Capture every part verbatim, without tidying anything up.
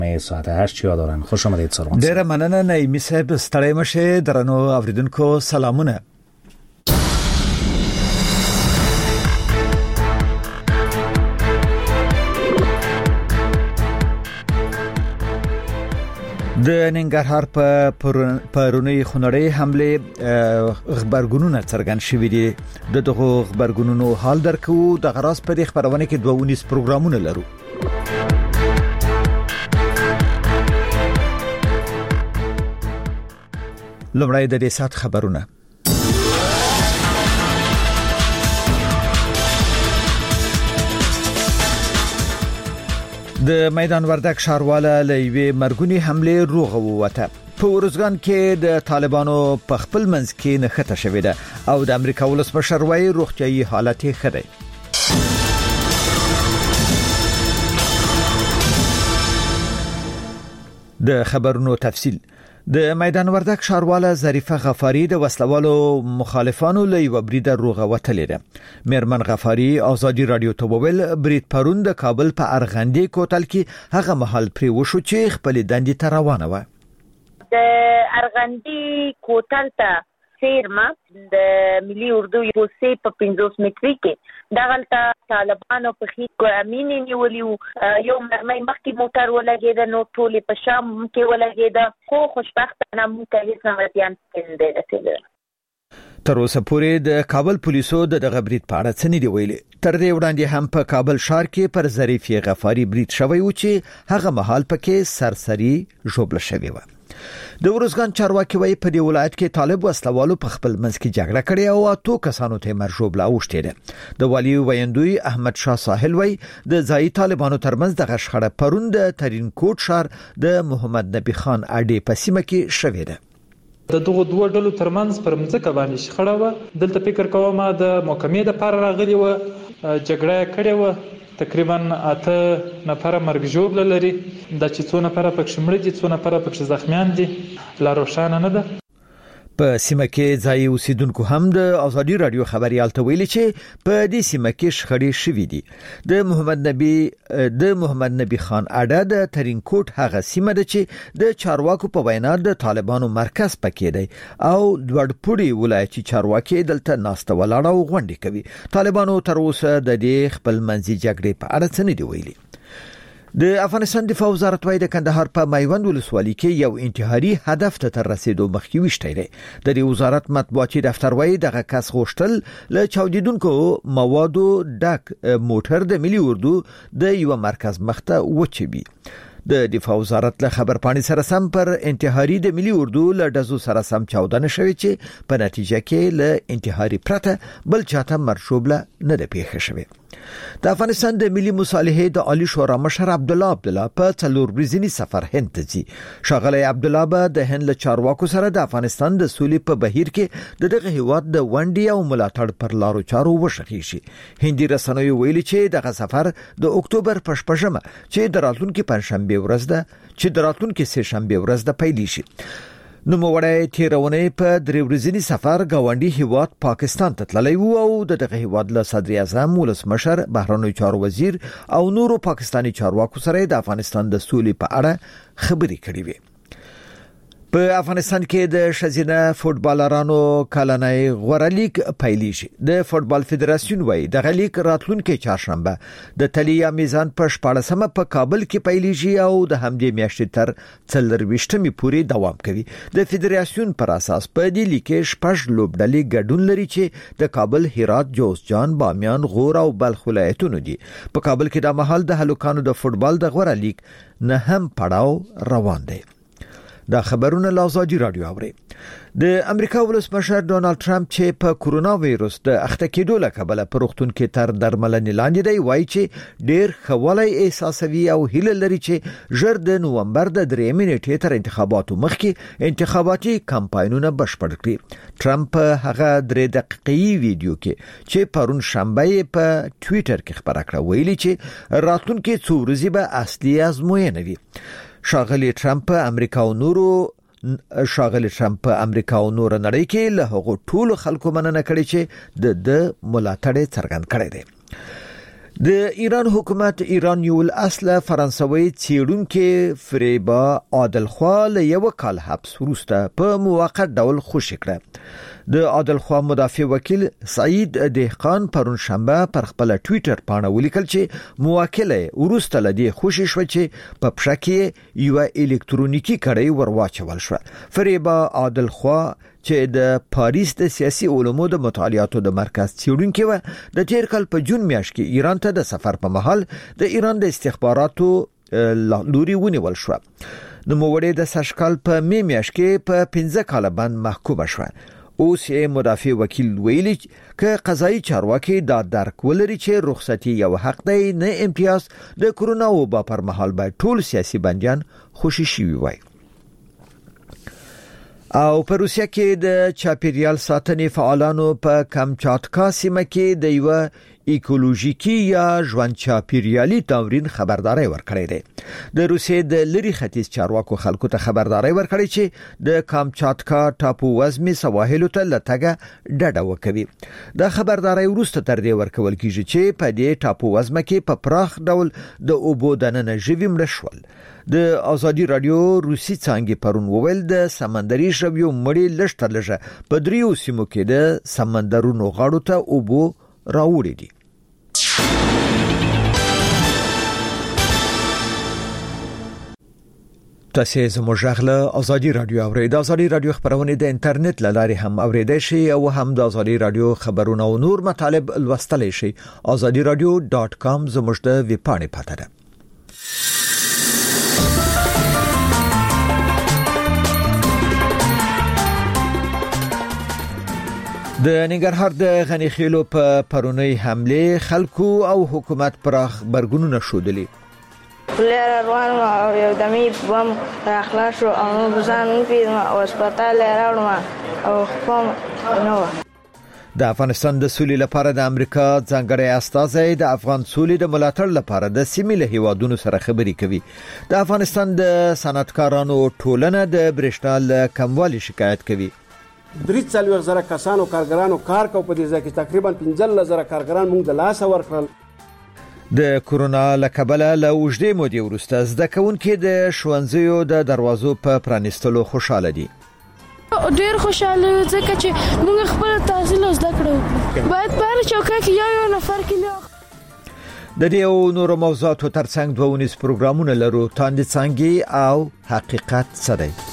مې ساعت هشت یادارم. خوش آمدید سروان. ډیره مننه نایمی صاحب، ستړی مشه. درنو اوریدونکو سلامونه. د ننګرهار په پرونی خونړی حمله خبرګونونه څرګند شوې دي. د دغه خبرګونونو حال درکو د غراس په خبرونه کې دوه ونیس پروګرامونه لرو. لومړی د دې سات خبرونه. د میدان وردک ښارواله لوي مرګونی حمله روغ ووته. په ورزګان کې د طالبانو په خپل منځ کې نښته شوې ده او د امریکا ولسمشر وايي روغتيایي حالت یې ښه دی. د خبرونو تفصیل. د میدان وردک ښارواله ظریفه غفاری د وسلوالو مخالفانو له یو برید روغه وتلې ده. میرمن غفاری ازادي رادیو ته وویل برید پرون د کابل په ارغندې کوتل کې هغه محل پرې وشو چې خپل دندې ته روانه و. د ارغندې کوتل ته سیرما د ملي اردو پوسې په پنځوس متري کې دغلته طالبانو په خې کو امینې نیولیو یو مرمۍ مخکې موټر ولګید نو ټولې په شام کې ولګید خو خوشبختانه موږ ته هیڅ نوښتيان نه رسیدل. تر اوسه پورې د کابل پولیسو د دغه برید په اړه څه نه دی ویلي. تر دې وړاندې هم په کابل ښار کې پر ظریفه غفاری برید شوی و چې هغه مهال پکې سرسری جوړل شوی و. د ورزګان چارواکي وايي په دې ولایت کې طالب وسلوالو په خپل منځ کې جګړه کړې او اتو کسانو ته مرجوبله اوشته ده. د والی ویندوی احمد شاه ساحل وايي د ځای طالبانو ترمنځ د غشخړه پرون د ترین کوټ شهر د محمد نبی خان اډې په سیمه کې شوې ده. د دغه دوه ډلو ترمنځ پر مځکه باندې شخړه و. دلته فکر کوم د محکمې د پر راغلی و جګړه کړې و. تقریبا اته نفر مرګ ژوبل لري. د چې څو نفر پکښ مړ دي څو نفر پکښ زخمیان دي لا روښانه نه ده. په سیمه کې ځای اوسیدونکو هم د ازادي رادیو خبريال ته ویلي چې په دې سیمه کې شخړې شوې دي. د محمد نبی د محمد نبی خان اډه د ترین کوټ هغه سیمه ده چې د چارواکو په وینا د طالبانو مرکز پکې دی او دوړپوړي ولایتي چارواکي دلته ناسته ولاړه او غونډې کوي. طالبانو تر اوسه د دې خپل منځي جګړې په اړه څه نه دی ویلي. د افغانستان دفاع وزارت وايي د کندهار په میوند ولسوالۍ کې یو انتحاري هدف ته تر رسیدو مخکې وشته دی. د دې وزارت مطبوعاتي دفتر وايي دغه کس غوښتل له چاودیدونکو موادو ډک موټر د ملي اردو د یو مرکز مخته وچبي. د دفاع وزارت له خبر پاڼې سره سم پر انتحاري د ملي اردو له دزو سره سم چاودنه شوې چې په نتیجه کې له انتحاري پرته بل چاته مرشوبله نه ده پیښه شوې. د افغانستان د ملي مصالحې د عالی شورا مشر عبد الله عبد الله په څلور ورځنی سفر هند ته ځي. شاغلی عبد الله به د هند له چارواکو سره د افغانستان د سولې په بهیر کې د دغه هیواد د ونډې او ملاتړ پر لارو چارو وشخي شي. هندي رسنیو ویلي چې دغه سفر د اکتوبر په شپږمه چې د راتلونکي پنځشنبه ورځ ده چې د راتلونکي سه شنبه ورځ ده پیل شي. نو موړی تیرونه په درې ورځنی سفر گاونډي هیواد پاکستان ته تللی وو او دغه هیواد له صدر اعظم ولسمشر بهرنی چارو وزیر او نورو پاکستانی چارواکو سره د افغانستان د سولې په اړه خبرې کړې وې. په افغانستان کې د شزینه فوتبالرانو کلنۍ غوړلیک پیلی شي. د فوتبال فدراسیون وايي د غلیک راتلونکي چهارشنبه د تلیا میزان په شپاړسمه په کابل کې پیلی شي او د همدې میاشتې تر څلرويشتمې پورې دوام کوي. د فدراسیون پر اساس په دې لیکه شپږ لوبډلې ګډون لري چې د کابل، هرات، جوزجان، بامیان، غور او بلخ ولایتونو دي. په کابل کې د مهال د هلوکانو د فوتبال د غوړلیک نه هم پړاو روان دی. دا خبرونه لازادي رادیو اوري. د امریکا ولسمشر ډونالد ټرمپ چې په کورونا وایروس د اخته کېدو له کبله په روغتون کې تر درملنې لاندې دی وایي چې ډېر خوالای احساسوي او هیله لري چې ژر د نومبر د درېمې نیټې تر انتخاباتو مخکې انتخاباتي کمپاینونه بشپړ کړي. ټرمپ هغه درې دقیقې ویډیو کې چې پرون شنبه په ټوئیټر کې خبره کړه ویلي چې راتلونکي څو ورځې به اصلي ازموینه وي. شاغلی ټرمپ امریکا او نورو شاغلی ټرمپ امریکا او نور نړۍ کې له هغو ټولو خلکو مننه کړې چې د د ملاتړ څرګند کړی دی. د ایران حکومت ایران یو اصله فرانسوي څېړونکي فریبا عادلخوا له یو کال حبس وروسته په موقت ډول خوشی کړه. د عادلخوا مدافع وکیل سعید دهقان پرون شنبه پر خپل ټوئیټر باندې ولیکل چې موکله وروسته لدی خوشی شو چې په پښکې یو الکترونیکی کړی ورواچول شو. فریبا عادلخوا چې د پاریس د سیاسي علومو د مطالعاتو د مرکز څېړونکي و د تیر کال په جون میاشت کې ایران ته د سفر په مهال د ایران د استخباراتو لوري ونیول شو. نو موړې د سشکال په می میاشت کې په پنځه کال باندې محکوم شو. اوس یې مدافع وکیل ویلي چې قضایي چارواکي دا درک ولري چې رخصتي یو حق دی نه امتیاز. د کرونا وبا پر مهال باید ټول سیاسي بندیان خوشي شوي وای. او په روسیه کې د چاپیریال ساتنې فعالانو په کامچاتکا سیمه کې د یو ایکولوژیکي یا ژوند چاپیریالي تمرین خبرداري ورکړې ده. د روسیې د لری ختیځ چارواکو خلکو ته خبرداري ورکړې چې د کامچاتکا ټاپو وزمي سواحل ته لټګه ډډه وکوي. د خبرداري وروسته تر دې ورکول کیږي چې په دې ټاپو وزمه کې په پراخ ډول د اوبو دننه ژوي مړ شول. د ازادي رادیو روسي څنګه پرون وویل د سمندري ژویو مړی لشتر لږه په دریو سیمو کې د سمندرونو غاړو ته اوبو راوړي دي. تاسو زموږ غږ ازادي رادیو اورئ. د ازادي رادیو خبرونه د انټرنیټ لارې هم اوریدئ شئ او هم د ازادي رادیو خبرونه او نور مطالب لوستلی شئ. ازادي رادیو ډاټ کام زموږ د ویب پاڼې پته ده. د ننګرهار د غنی خیلو په پرونی حمله خلکو او حکومت پراخ برګونونه شودلی. لیر روان او یو دمی بم اخلاص او بزان پیرم او هسپتال راوړم او خپل نو. د افغانستان د سولې لپاره د امریکا ځانګړی استازی د افغان سولې د ملاتړ لپاره د سیمې له هیوادونو سره خبرې کوي. د افغانستان د صنعتکارانو ټولنه د برېښنا له کموالي شکایت کوي. درې څلوېښت زره کسانو کارګرانو کار کو په دې ځای کې تقریبا پنځلس زره کارګران موږ د لاسه ورکړل. د کورونا له کبله له اوږدې مودې وروسته زده کوونکي د ښوونځیو د دروازو په پرانیستلو خوشاله دي. ډېر خوشاله ځکه چې موږ خپل تحصیل زده کړو. باید په هر چوکۍ کې یو یو نفر کې د دې او نورو موضوعاتو ترڅنګ دوه ونیز پروګرامونه لرو. تاندې څنګه او حقیقت څه دی؟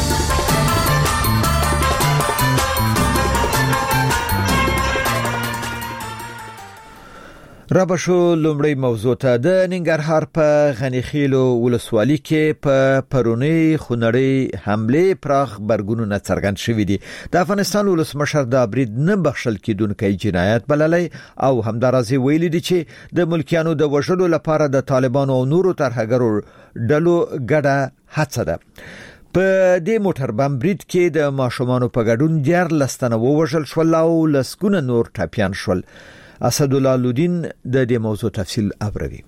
رابشو لومړی موضوع ته د ننګرهار په غنی خیلو ولسوالۍ کې په پرونی خونړی حمله پراخ برګونونه څرګند شوې دي. د افغانستان ولسمشر د برید نه بخښل کېدونکي جنایت بللی او همدارازي ویلي دي چې د ملکیانو د وژلو لپاره د طالبانو او نورو ترهګرو ډلو ګډه هڅه ده. په دې موټر بم برید کې د ماشومانو په ګډون ډیر لستنه ووژل شول او لسګونه نور ټاپیان شول. اسد الله لودین د دې موضوع تفصیل اوروي.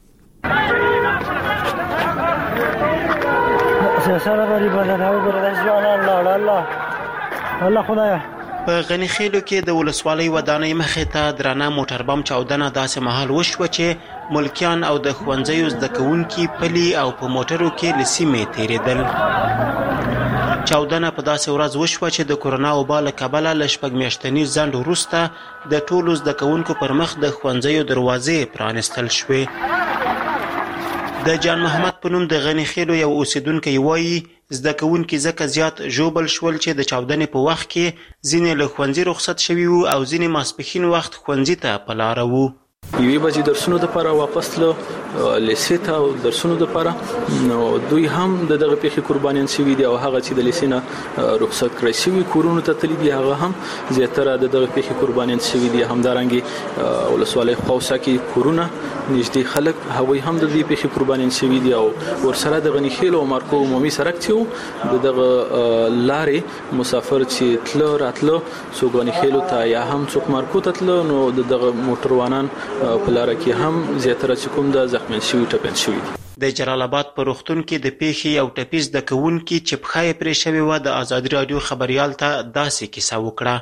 سره غریب نه او ګرځي الله الله الله خدایا. په غنی خیلو کې د ولسوالۍ ودانۍ مخې ته درانه موټر بم چاودنه داسې مهال وشوه چې ملکیان او د ښوونځیو زده کوونکي پلي او په موټرو کې له سیمې تېرېدل. چاودنه په داسې ورځ وشوه چې د کورونا وبا له کبله له شپږ میاشتني ځنډ وروسته د ټولو زده کوونکو پر مخ د ښوونځیو دروازې پرانیستل شوې. د جان محمد په نوم د غنی خیلو یو اوسیدونکی وایي زده کوونکي ځکه زیات ژوبل شول چې د چاودنې په وخت کې ځینې له ښوونځي رخصت شوي وو او ځینې ماسپښین وخت ښوونځي ته په لاره وو. یوې بجې درسونو لپاره واپس تلو لیسې ته درسونو لپاره نو دوی هم د دغه پیښې قربانیان شوي دي او هغه چې د لیسې نه رخصت کړی شوي کورونو ته تللي دي هغه هم زیاتره د دغه پیښې قربانیان شوي دي. همدارنګې ولسوالۍ خوسا کې کورونه نږدې خلک هغوی هم د دې پیښې قربانیان شوي دي او ورسره د غنی خیل او مارکو عمومي سړک چې د دغه لارې مسافر چې تلو راتلو څوک غنی خیل ته یا هم څوک مارکو ته تلو نو د دغه موټروانان په لار کې هم زیاتره چې کوم د زخمین شوي ټپین شوي دي. د جلال آباد په روغتون کې د پیښې یو ټپیز د کوونکي چې پښه یې پرې شوې وه د ازادي راډیو خبریال ته داسې کیسه وکړه.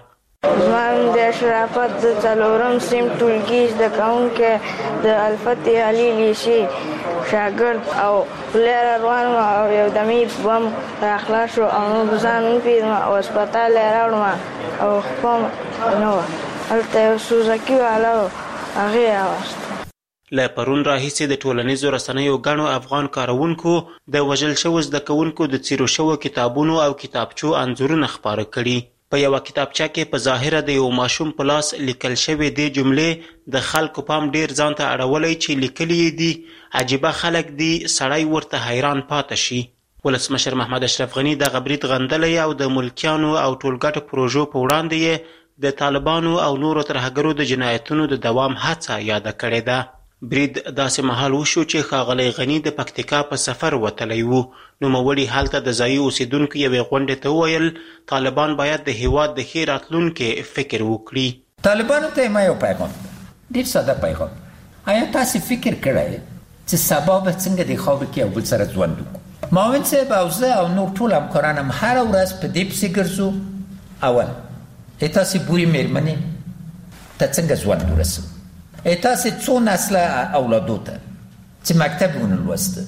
زمام د شرافت د څلورم سیم ټولګي د کوونکې د الفتح علي لیسي شاګرد او لیر روان او یو دمي بم راخلا شو او ځان پیژم او هسپتال راوړم او کوم نو هلته یو سوزاکي والا هغه راوست. له پرون راهیسې د ټولنیزو رسنیو ګڼو افغان کارونکو د وژل شوو زده کوونکو د څیرو شوو کتابونو او کتابچو انځورونه خپاره کړي. په یوه کتابچه کې په ظاهره د یو ماشوم په لاس لیکل شوې دې جملې د خلکو پام ډیر ځان ته اړولی چې لیکلي یې دي عجیبه خلک دي، سړی ورته حیران پاته شي. ولسمشر محمد اشرف غني دغه برید غندلی او د ملکیانو او ټولګټو پروژو په وړاندې یې د طالبانو او نورو ترهګرو د جنایتونو د دوام هڅه یاده کړې ده. برید داسې مهال وشو چې ښاغلی غني د پکتیکا په سفر وتلی و. نوموړي هلته د ځایي اوسیدونکو یوې غونډې ته وویل طالبان باید د هیواد د ښې راتلونکي فکر وکړي. طالبانو ته ما یو پیغام ډېر ساده پیغام. آیا تاسې فکر کړی چې سبا به څنګه د خاورې کې یو بل سره ژوند وکړو؟ معاون صاحب او زه او نور ټول همکاران هم هره ورځ په دې پسې ګرځو. اول ای تاسې بورې مېرمنې ته څنګه ژوند ورسوو؟ ای تاسې څو نسله اولادو ته چې مکتب ونه لوسته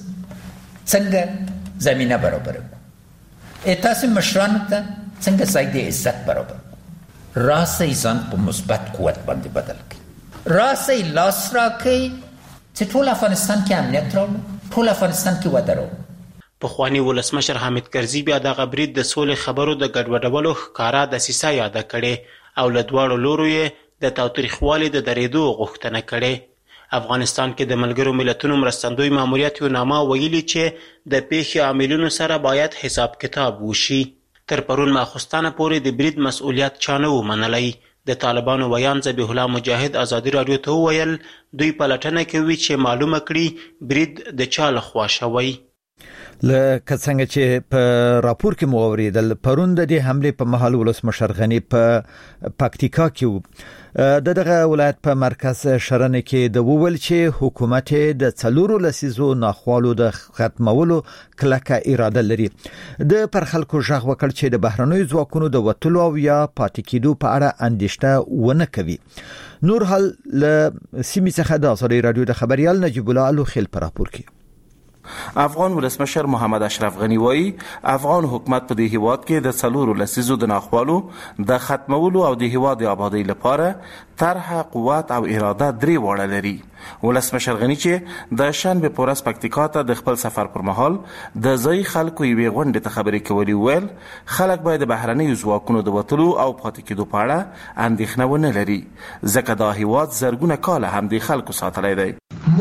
څنګه زمینه برابره کړو؟ ای تاسې مشرانو ته څنګه ځای د عزت برابر کړو؟ راسئ ځان په مثبت قوت باندې بدل کړئ. راسئ لاس راکړئ چې ټول افغانستان کې امنیت راوړو، ټول افغانستان کې وده راوړو. پخواني ولسمشر حامد کرزي بیا دغه برید د سولې خبرو د ګډوډولو ښکاره دسیسه یاده کړې او له دواړو لورو یې د تاوتریخوالي د درېدو غوښتنه کړې. افغانستان کې د ملګرو ملتونو مرستندوی ماموریت یو نامه ویلي چې د پیښې عاملینو سره باید حساب کتاب وشي. تر پرون ماخوستانه پورې د برید مسؤلیت چا نه و منلی. د طالبانو ویان ذبیح الله مجاهد ازادي راډیو ته وویل دوی پلټنه کوي چې معلومه کړي برید د چا لخوا شوی. لکه څنګه چې په راپور کې مو اوریدل پرون د دې حمله په مهال ولسمشر غني په پکتیکا کې د دغه ولایت په مرکز شرنه کې د وول چې حکومت د څلورو لسیزو ناخوالو د ختمولو کلکه اراده لري. د پر خلکو ژغ وکړ چې د بهرنیو ځواکونو د وټلو او یا پاتې کېدو په اړه اندېښنه ونه کوي. نور حال له سیمې څخه د ازادي رادیو د خبريال نجیب الله الوخیل پر راپور کې. افغان ولسمشر محمد اشرف غني وایي افغان حکومت په دې هیواد کې د څلورو لسیزو د ناخوالو د ختمولو او د هیواد د آبادی لپاره طرح، قوت او اراده درې واړه لري. ولسمشر غني چې د شنبه په ورځ پکتیکا ته د خپل سفر پر مهال د ځای خلکو یوې غونډې ته خبرې کولې ویل خلک باید د بهرنیو ځواکونو د وتلو او پاتې کېدو په اړه اندېښنه ونه لري ځکه دا هیواد زرګونه کاله هم د خلکو ساتلی دی.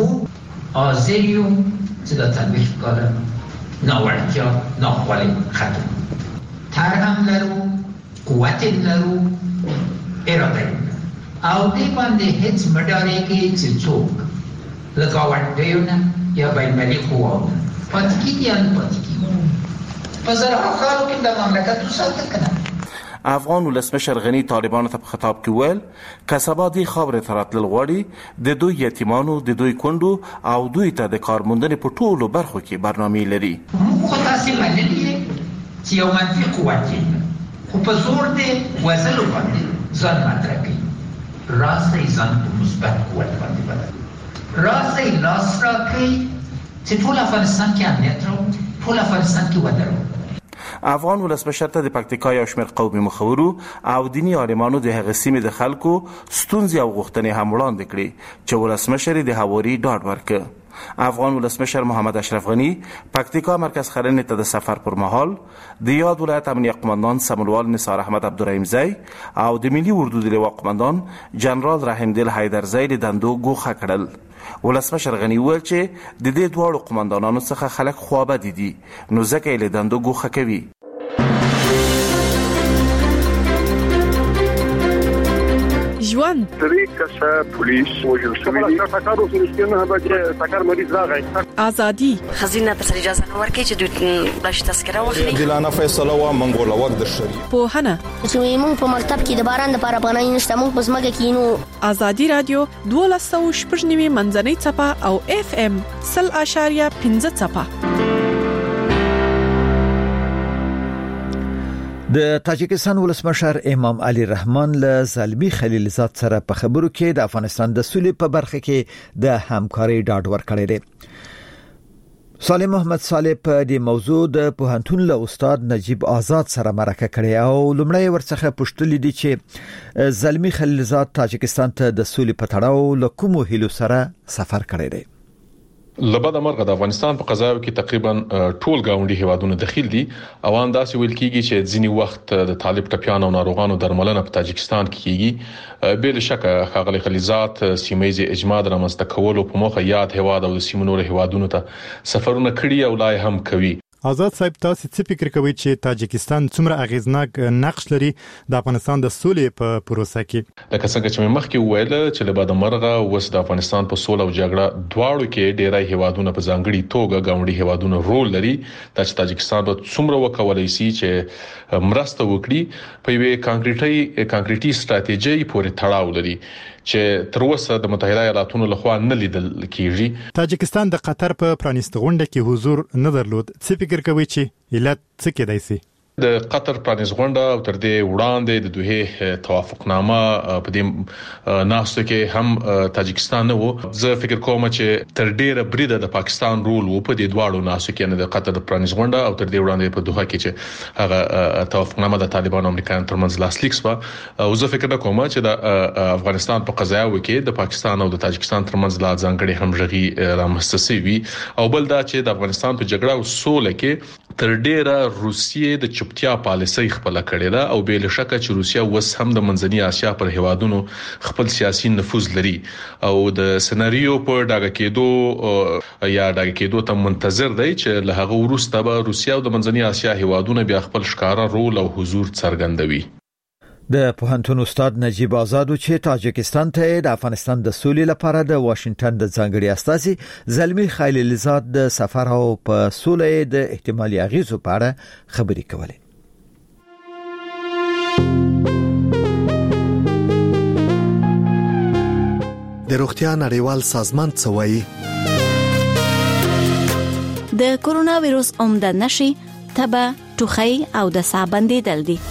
حاضر یو چې د څلوېښت کاله ناوړتیا ناخوالې ختم تر هم لرو، قوت یې لرو، اراده یې لرو او دې باندې هېڅ مه ډارېږئ چې څوک له ګاونډیو نه یا بینالمللي قواو نه پاتې کېږي یا نه پاتې کېږي. په زرهاو کالو کې د مملکت وساته که نه. افغان ولسمشر غني طالبانو ته په خطاب کې ویل که سبا دې خاورې ته راتلل غواړي د دوی یتیمانو، د دوی کونډو او دوی ته د کارموندنې په ټولو برخو کې برنامې لري. موږ خو تاسې منلي چې یو منفي قوت یې خو په زور دې وژلو باندې ځان مطرح کوي. راسئ ځان په مثبت قوت باندې بدل، راسئ لاس راکړئ چې ټول افغانستان کې امنیت راوړو، ټول افغانستان کې وده راوړو. افغان ولسمشر ته د پکتیکا یو شمېر قومي مخورو او دیني عالمانو د هغې سیمې د خلکو ستونزې او غوښتنې هم وړاندې کړې چې ولسمشر یې د هواري ډاډ ورکړ. افغان ولسمشر محمد اشرف غني پکتیکا مرکز خرنې ته د سفر پر مهال د یاد ولایت امنیه قماندان سمونوال نثار احمد عبدالرحیمزی او د ملي اردو د لوا قماندان جنرال رحیمدل حیدرزی د دندو ګوښه کړل. ولسمشر غني وویل چې د دې دواړو قماندانانو څخه خلک خوابدي دي نو ځکه یې له دندو ګوښه کوي. ژوند درې کسه پولیس وژل شوي دي. ټکر اوس نشته نه بچ ټکر مریض راغی. ازادي خزینه ته اجازه نه ورکړي چې دوی بلش تذکره واخلي. دلانه فیصله وا منګوله وخت د شری په هنه چې موږ په مکتب کې د باران لپاره پناه نشته موږ په ځمکه کې نو. ازادي رادیو دولس سوه شپږ نوي منځنۍ څپه او اف ام صفر اشاریه پنځه څپه. د تاجکستان ولسمشر امام علي رحمان له زلمی خلیلزاد سره په خبرو کې د افغانستان د سولې په برخه کې د همکاري ډاډ ورکړی دی. صالح محمد صالح په دې موضوع د پوهنتون له استاد نجیب آزاد سره مرکه کړې او لومړی ورڅخه پوښتلې دي چې زلمی خلیلزاد تاجکستان ته د سولې په تړاو له کومو هیلو سره سفر کړی دی. لبد مرغه د افغانستان په قضاوت کې تقریبا ټول گاونډي هیوادونه داخل دي او انداسې ویل کیږي چې ځینی وخت د طالب ټپیانو او ناروغانو درملنه په تاجکستان کې کیږي. بل شک خاغلی خلیلزاد سیمایي اجماع رامنځته کولو په موخه یاد هیواد او د سیمو نور هیوادونو ته سفرونه کړي او لای هم کوي. آزاد صاحب تاسو څه فکر کوئ چې تاجکستان څومره اغیزناک نقش لري د افغانستان د سولې په پروسه کې؟ لکه څنګه چې مخکې ویل چې له بعد مرغه وس د افغانستان په سوله او جګړه دواړو کې ډیری هیوادونه په ځانګړي توګه گاونډي هیوادونه رول لري. د تاجکستان په څومره وکولای شي چې مرسته وکړي په یوه کانکریټي کانکریټي ستراتیژي پورې تړاو لري چې تر اوسه د متحده ایالاتونو لخوا نه لیدل کیږي. تاجکستان د قطر په پرانیست غونډه کې حضور نه درلود. څه فکر کوي چې علت څه کېدای شي؟ د قطر پرانیز غونډه او تر دې وړاندې د دوه توافقنامه په دې ناسو کې هم تاجکستان نه وو. زه فکر کوم چې تر ډیره بریده د پاکستان رول وو په دې دواړو ناسو کې، نه د قطر د پرانیز غونډه او تر دې وړاندې په دوه کې چې هغه توافقنامه د طالبانو او امریکایانو ترمنځ لاسلیک شو. او زه فکر کوم چې د افغانستان په قضایا وکي د پاکستان او د تاجکستان ترمنځ لا ځانګړي همغږي رامنځته شوی او بل دا چې د افغانستان په جګړه او سوله کې تر ډیره روسیې د چپتیا پالیسي خپل کړې ده او به له شکه چې روسیا وس هم د منځنۍ اسیا پر هیوادونو خپل سیاسي نفوذ لري او د سناریو په ډاګه کېدو یا ډاګه کېدو ته منتظر دی چې له هغه وروسته به روسیا او د منځنۍ اسیا هیوادونه بیا خپل ښکارا رول او حضور څرګندوي. د پوهنتون استاد نجیب آزاد چې تاجکستان ته د افغانستان د سولې لپاره د واشنگټن د ځانګړي استازي زلمی خلیلزاد د سفر او په سولې د احتمالي اغیزو په اړه خبرې کولې. د روغتیا نړیوال سازمان څه وایي؟ د کورونا وایروس عمده نشي تبه ټوخی او د ساه بندیدل دي.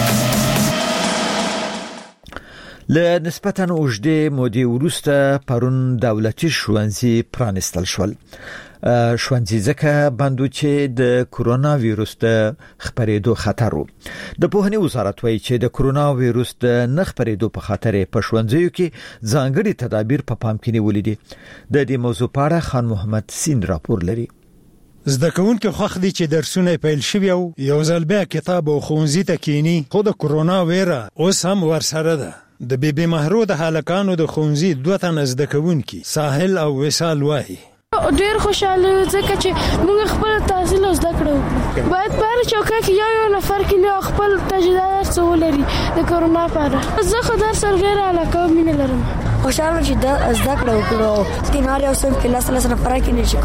له نسبتاً اوږدې مودې وروسته پرون دولتي ښوونځي پرانیستل شول. ښوونځي ځکه بندو چې د کورونا وایروس د خپرېدو خطر وو. د پوهنې وزارت وایي چې د کورونا وایروس د نه خپرېدو په خاطر په ښوونځیو کې ځانګړي تدابیر په پام کې نیولې دي. د دې موضوع په اړه خان محمد سین راپور لري. زده کوونکو خوښ دي چې درسونه پیل شوي او یو ځل بیا کتاب او ښوونځي ته کینی، خو د کورونا ویره اوس هم ورسره ده. د بی بی محرود هلکانو د ښوونځي دوه تنه زده کوونکي ساحل او وصال وایي ډېر خوشاله ځکه چې موږ خپل تحصیل زده کړو. باید په هر چوکۍ کې یو یو نفر کې خپل تجربه ولري د کورونا په اړه. زه خو درس ډېر علاقه مینه لرم. خوشاله چې د زده کړو کړو سکینار یو څو کې لاس لاس نفر کې نشي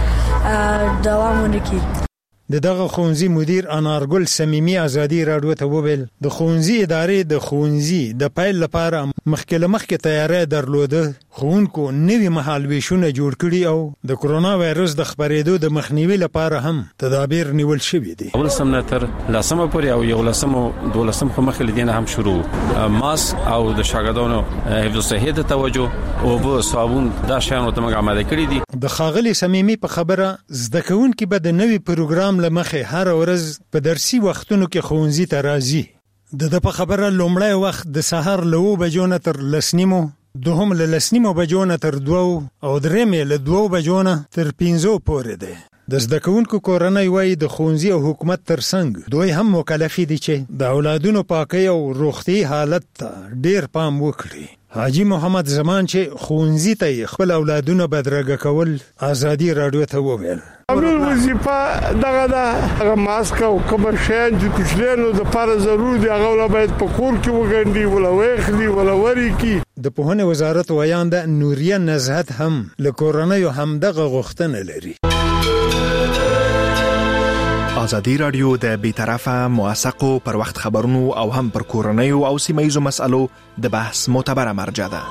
کورونا دوام ونکړي. د دغه ښوونځي مدیر انارګل سمیمي ازادي راډیو ته وویل د ښوونځي ادارې د ښوونځي د پیل لپاره مخکې له مخکې تیاری درلوده. ښوونکو نوي مهالویشونه جوړ کړي او د کورونا وایروس د خپرېدو د مخنیوي لپاره هم تدابیر نیول شوي دي. اول سم تر لسمه پورې او یو لسمه دولسم خو مخکې لدینه هم شروع ماسک او د شاګردانو حفظ صحت ته توجه او به صابون دا شیانو ته موږ آماده کړی دي. د خاغلی سمیمي په خبره زده کوونکي به د نوي پروګرام لمخه هر ورځ په درسي وختونو کې ښوونځي ته راځي. د د په خبره لومړی وخت د سحر له اوه بجو نه تر لس نیمو، دوهم له لس نیمو بجو نه تر دوو او درېیم له دوو بجو نه تر پنځو پورې دی. د زده کوونکو کورنۍ وایي د ښوونځي او حکومت ترڅنګ دوی هم مکلف دي چې د اولادونو پاکۍ او روغتي حالت ته ډېر پام وکړي. حاجی محمد زمان چې ښوونځي ته خپل اولادونه بدرګه کول ازادي راډیو ته وویل امیر وظیفه دغه د ماسک او کوم شیان چې کوچلینو د لپاره ضروري دي هغه باید په کور کې وګڼي ولا وېخلي ولا وري کی. د پوهنې وزارت ویانده نوریه نزهت هم له کورنۍ هم دغه غوښتنه لري. ازادي رادیو د بیطرفه موثقو پر وخت خبرونو او هم پر کورنیو او سیمایزو مسالو د بحث معتبره مرجع ده.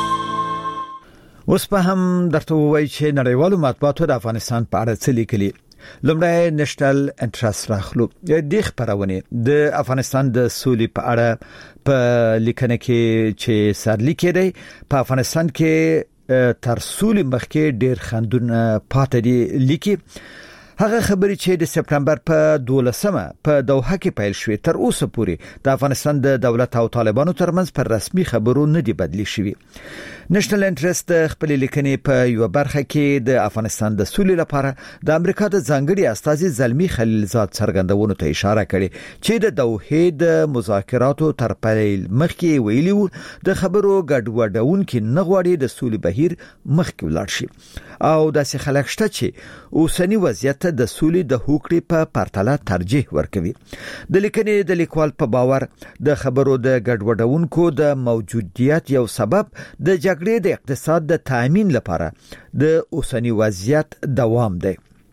اوس په هم درته وایي چې نړیوالو مطبوعاتو د افغانستان په اړه څه لیکلي. لومړی نېشنل انټرست راخلو. د خبرونه د افغانستان د سولې په اړه په لیکنه کې چې سرلیک دی په افغانستان کې تر سولې مخکې ډېر خندونه پاتې دي لیکي. هغه خبرې چې د سپتمبر په دولسمه په دوحه کې پیل شوې تر اوسه پورې د افغانستان د دولت او طالبانو ترمنځ پر رسمي خبرو نه دی بدلی شوی. نېشنل انټرست خپل لیکنې په یو برخه کې د افغانستان د سولې لپاره د امریکا د ځانګړي استازي زلمی خلیلزاد څرګندونو ته اشاره کړې چې د دوحه د مذاکراتو تر پیل مخکې ویلي وو د خبرو ګډوډونکو نه غواړي د سولې بهیر مخکې ولاړ شي او داسې خلک شته چې اوسنی وضعیت د سولې د هوکړې په پرتله ترجیح ورکوي. د لیکنې د لیکوال په باور د خبرو د ګډوډونکو د موجودیت یو سبب د جګړې د اقتصاد د تامین لپاره د اوسنی وضعیت دوام دی.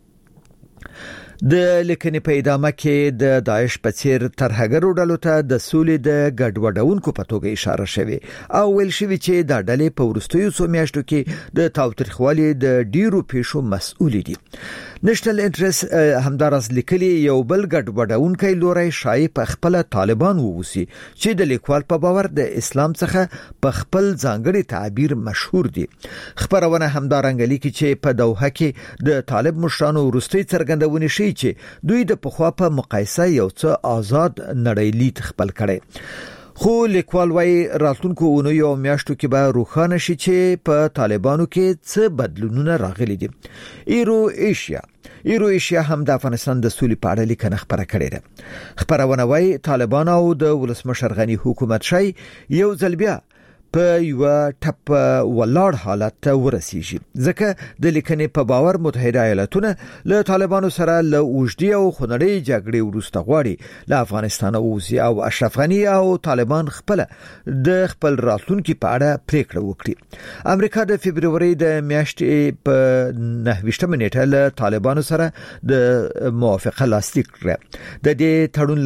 د لیکنې په ادامه کې د داعش په څیر ترهګرو ډلو ته د سولې د ګډوډونکو په توګه اشاره شوی او ویل شوی چې د ډلې په ورستیو څو میاشتو کې د تاوتریخوالي د ډیرو پیښو مسؤل دي. نېشنل انټرست همدارس لیکلي یو بل ګډوډونکي لوري شای په خپل طالبان ووسی چې د لیکوال په باور د اسلام څخه په خپل ځانګړي تعبیر مشهور دي. خبرونه همدارنګ لیکي چې په دوحه کې د طالب مشرانو ورستي څرګندونې شي چې دوی د پخوا په مقایسه یو څه آزاد نړۍ لید خپل کړي. خو لیکوال وايي راتلونکو اونیو او میاشتو کې به روښانه شي چې په طالبانو کې څه بدلونونه راغلي دي. ایرو ایشیا ایرو ایشیا هم د افغانستان د سولې په اړه لیکنه خبره کړې ده. خبرونه وايي طالبان او د ولسمشر غنی حکومت شي یو ځل بیا په یو ټپ ولاړ حالت ته ورسیږي ځکه د لیکنې په باور متحده ایالاتونه له طالبانو سره له اوږدې او خونړۍ جګړې وروسته غواړي له افغانستان ووځي او اشرف غنی او طالبان خپل د خپل راتلونکي په اړه پریکړه وکړي. امریکا د فبرवरी د میاشتې په نهه ویشتمه نیټه له طالبانو سره د موافقه لاسلیک کړه. د دې تړون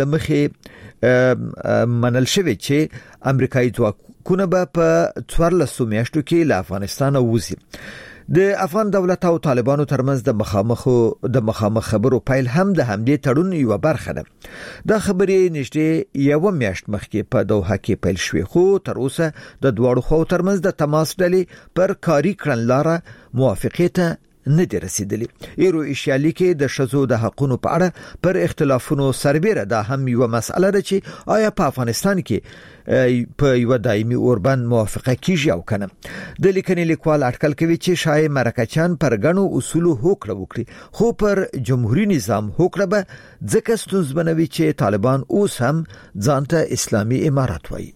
لمخې منل شوی چې امریکایي ځواک کونه به په څوارلسو میاشتو کې له افغانستان ووځي. د افغان دولت او طالبانو ترمنځ د مخامخو د مخامخ خبرو پیل هم د همدې تړون یو برخه ده. دا خبرې نږدې یو میاشت مخکې په دوحه کې پیل شوې خو تر اوسه د دواړو خواو ترمنځ د تماس ډلې پر کاري کړنلاره موافقه ته نه دی رسیدلی. ایرو ایشیالی کې د شذو د حقونو په اړه پر اختلافونو سربېره دا هم یو مسأله ده چې آیا په افغانستان کې په یو دایمي اوربند موافقه کیږي او کنه. د لیکنې لیکوال اټکل کوي چې شای مرکچان پر غنو اصولو هوکړه وکړي خو پر جمهوریت نظام هوکړه به ځکه ستونزمنوي چې طالبان اوس هم ځانته اسلامي امارات وایي.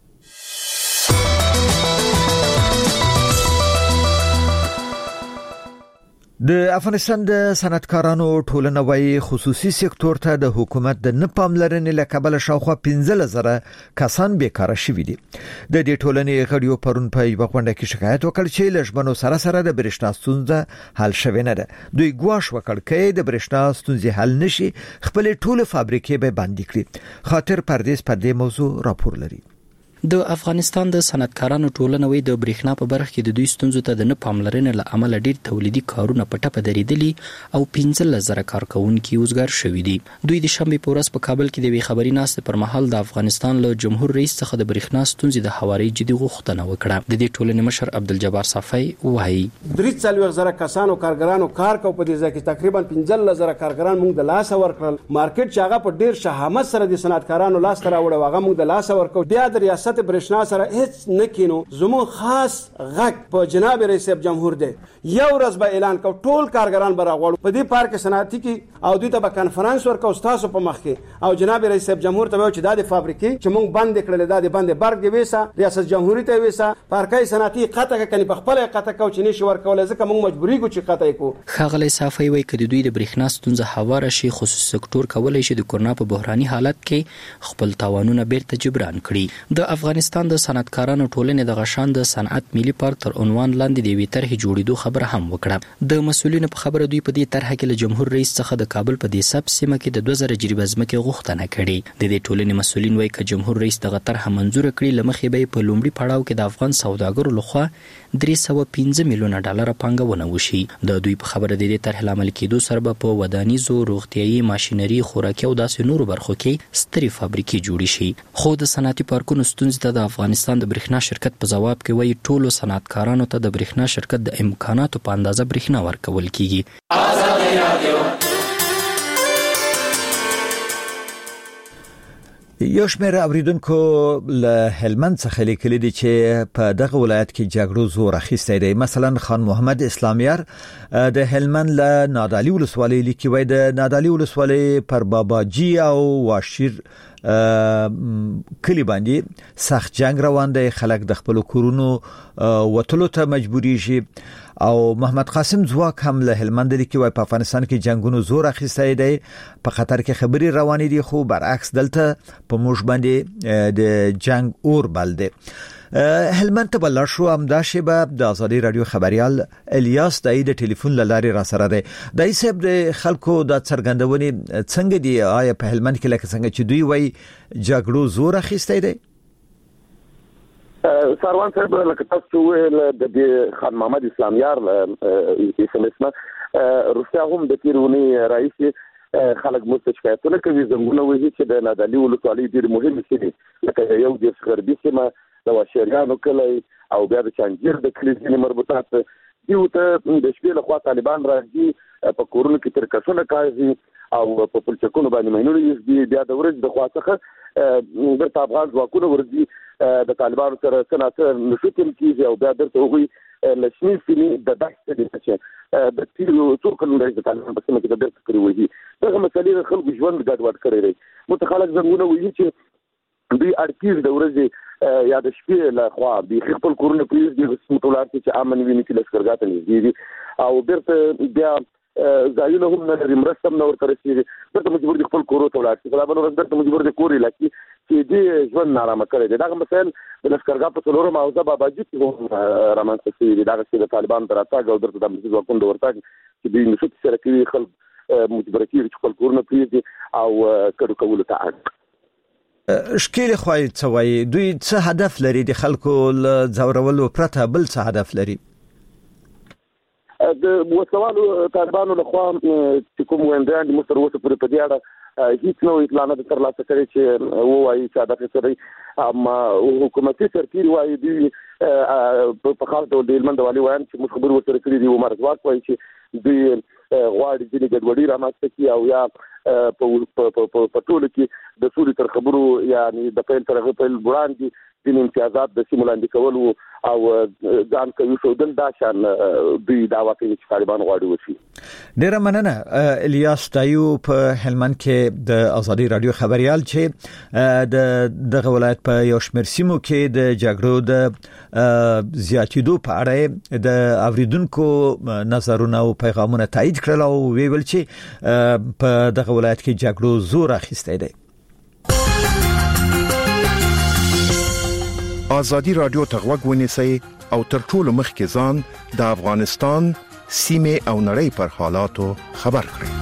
د افغانستان د صنعتکارانو ټولنه وايي خصوصي سکتور ته د حکومت د نه پاملرنې له کبله شاوخوا پنځه زره کسان بیکاره شوي دي. د دې ټولنې غړیو پرون په یو غونډه کې شکایت وکړ چې لږمنو سره سره د برېښنا ستونزه حل شوې نه ده. دوی ګواښ وکړ چې د برېښنا ستونزې حل نشي خپل ټول فابریکې به بند کړي. خاطر پردیس په دې موضوع راپور لري. د افغانستان د صنعتکارانو ټولنه وی د برېښنا په برخه کې د دوی ستونزو ته د نه پاملرنې له امله ډېر تولیدي کارونه په ټپه درېدلي او پنځه زره کارکونکي وزګار شوي دي. دوی د شنبې په ورځ په کابل کې د وی خبري ناستې پر مهال د افغانستان له جمهور رئیس څخه د برېښنا ستونزې د حواري جدي غوښتنه وکړه. د دې ټولنې مشر عبدالجبار صافی وایي درې څلوېښت زره کسانو کارګرانو کار کو په دې ځای کې تقریبا پنځه زره کارګران موږ د لاس ورکړل. مارکیټ چې هغه په ډېر شهامت سره د صنعتکارانو لاس ته راوړ هغه موږ د لاس ورکو. بیا د ریاست برېښنا سره هیڅ نکینو زمو خاص غږ په جناب رئیس جمهور دی یو ورځ به اعلان کو ټول کارګران به راغړو په دې پارک صنعتي کې او دوی ته به کانفرنس ورکو تاسو په مخ کې او جناب رئیس جمهور ته چې د فابریکې چې موږ بند کړل د بند برګ ویسا ریاست جمهوریت ته ویسا پارکای صنعتي قطعه کني په خپل قطعه کو چې نشي ورکول ځکه موږ مجبوري کو چې قطعه کو. خغلی صافی وایي کله دوی د برېښنا ستونزه هواره شي خصوصي سکتور کولای شي د کورونا په بحراني حالت کې خپل تاوانونه بیرته جبران کړي. د افغانستان د صنعتکارانو ټولنې د غشان د صنعت ملي پارک تر عنوان لاندې د یوې طرحې جوړېدو خبره هم وکړه. د مسؤلینو په خبره دوی په دې طرحه کې له جمهور رئیس څخه د کابل په دې سب سیمه کې د دوه زره جریبه ځمکې غوښتنه کړې. د دې ټولنې مسؤلین وایي چې جمهور رئیس دغه طرحه منزور کړي لمخې به په لومړي پړاو کې د افغان سوداګرو لخوا درې سوه پنځه میلیونه ډالر پانګونه وشي. د دوی په خبره د دې طرحې لامل کېدو سره به په ودانیزو، روغتیايي، ماشینري، خوراکي او داسې نورو برخو کې سترې فابریکې جوړې شي. خو د صنعتي پارکونو ستونزې ته د افغانستان د برېښنا شرکت په ځواب کې وایي ټولو صنعتکارانو ته د برېښنا شرکت د امکاناتو په اندازه برېښنا ورکول کیږي. آزادي رادیو یو شمېر اوریدونکو له هلمند څخه لیکلي دي چې په دغه ولایت کې جګړو زور اخیستی دی. مثلا خان محمد اسلامیار د هلمند له نادعلي ولسوالۍ لیکي، وایي د نادعلي ولسوالۍ پر باباجي او واشیر کلی باندې سخت جنگ روان دی. خلک د خپل کورونو وتلو ته مجبوریږي. او محمد قاسم زواک هم له هلمند لیکي، وایي په افغانستان کې جنگونو زور اخیستی دی، په خطر کې خبري روانې دي، خو برعکس دلته په موږ باندې د جنگ اور بل دی. هلمند ته بلل شو همدا شیبه د آزادي رادیو خبريال الیاس دای د ټلیفون لارې را سره دی. دای صاحب د خلکو د څرګندونې څنګه دی؟ آیا په هلمند کې لکه څنګه چې دوی وایي جګړو زور اخیستی دی؟ ساروان صاحب لکه تاسو ویل د خان محمد اسلامیار اسم اسمه روسیا هم د تیرونی رئیس خلک مستشکایتونه کوي زمونه وایي چې د نادعلي ولسوالۍ ډېر مهم سیمې لکه یو د غربي سیمه د واشریانو کلی او بیا د چانجیر د کلی ځینې مربوطات دیو ته د شپې لخوا طالبان راځي په کورونو کې ترکشونه کوي او په پلچکونو باندې مینونه یې بیا د ورځ د خوا څخه د افغان ځواکونو ورځي د طالبانو سره سناته نشوتل کیږي او بیا درته وګړي لښنی سیمې د دښتې د چې د تیرو څو کلونو د طالبان په سیمه کې د درته کړی وایي دغه مسلې خلکو ژوند ګډوډ کړی دی. متخلک زمونه وایي چې دوی اړتیز د ورځې یا د شپې له خوا د خپل کورونه پریږدي متولات چې امن ویني چې لشکرګاه ته نږدې دي او بیرته بیا ځایونه هم نه لري، مرسته هم نه ورته رسېږي، بیرته مجبور دي خپل کورو ته ولاړ شي. خو دا بله ورځ بیرته مجبور دي کور علاقې چې دې ژوند نارامه کړی دی. دغه مسایل د لشکرګاه په څلورم حوزه باباجي کې هم رامنځته شوي دي. دغه چې د طالبانو د راتګ او درته د امنیتي ځواکونو د ورتګ چې دوی نشوتي سره کوي خلک مجبوره کېږي چې خپل کورونه پرېږدي او کډو کولو ته اړ شکیل خوای څه وایي؟ دوی څه هدف لري؟ د خلکو له ځورولو پرته بل څه هدف لري؟ د وسوالو طالبانو لخوا چې کوم ویندان د مستر وسه پر په دې اړه هیڅ نو اطلاع نه ترلاسه کړي چې وایي چې هدف سره اما حکومتي سرتیر وایي دی په خاص ډول د هلمند والي وایي چې موږ خبر ورسره کړی دی عمر ځواک وایي چې دوی غواړي چې د ګډوډي رامنځته کړي او یا په ټولو کې د سولې تر خبرو یعنی د پیل تر پیل وړاندې د امتیازات د سیمو لاندې کول او ځان کوي شو دل دا شان دوی دا واقعي چې طالبان غواړي وشي. ډیره مننه الیاس دایو په هلمند کې د آزادي رادیو خبريال چې د دغه ولایت په یو شمېر سیمو کې د جګړو د زیاتېدو په اړه د اوریدونکو نظرونه او پیغامونه تایید کړل او ویل چې په دغه ولایت کې جګړو زور اخیستی دی. آزادی رادیو ته غوږ ونیسئ او تر ټولو مخکې ځان د افغانستان سیمې او نړۍ پر حالاتو خبر کړئ.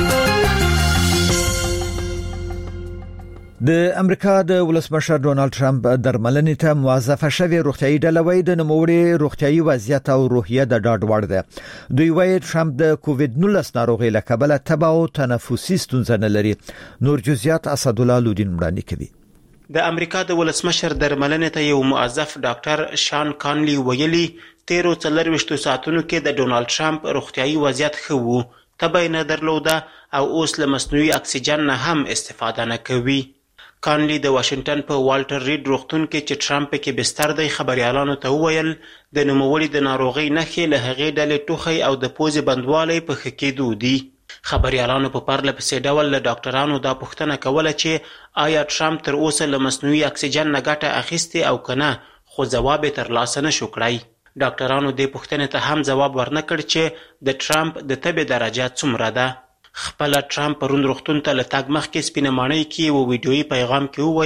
د امریکا د ولسمشر ډونالد ټرمپ درملنې ته موظفه شوې روغتيایي ډله وایي د نوموړي روغتيایي وضعیت او روحیه د ډاډ وړ ده. دوی وایي ټرمپ د کووډ نولس ناروغي له کبله تبه او تنفسي ستونزې نه لري. نور جزئیات اسد الله لودین وړاندې کوي. د امریکا د ولسمشر درملنې ته یو موظف ډاکټر شان کانلی ویلي تیرو څلرويشتو ساعتونو کې د ډونالد ټرمپ روغتيایي وضعیت ښه وو، تبه نه درلوده او اوس له مصنوعي اکسیجن نه هم استفاده نه کوي. کانلی د واشنگټن په والټر ریډ روغتون کې چې ټرمپ کې بستر دی خبريالانو ته وویل د نوموړي د ناروغۍ نښې له هغې ډلې ټوخی او د پوزې بندوالی په ښه کېدو دي. خبريالانو په پرله پسې ډول له ډاکټرانو دا پوښتنه کوله چې آیا ټرمپ تر اوسه له مصنوعي اکسیجن نه ګټه اخیستې او که نه، خو ځواب یې ترلاسه نه شو کړی. ډاکټرانو دې پوښتنې ته هم ځواب ورنه کړ چې د ټرمپ د تبې درجه څومره ده. خپله ټرمپ پرون روغتون ته له تګ مخکې سپینه ماڼۍ کې یو ویډیویي پیغام کې وویل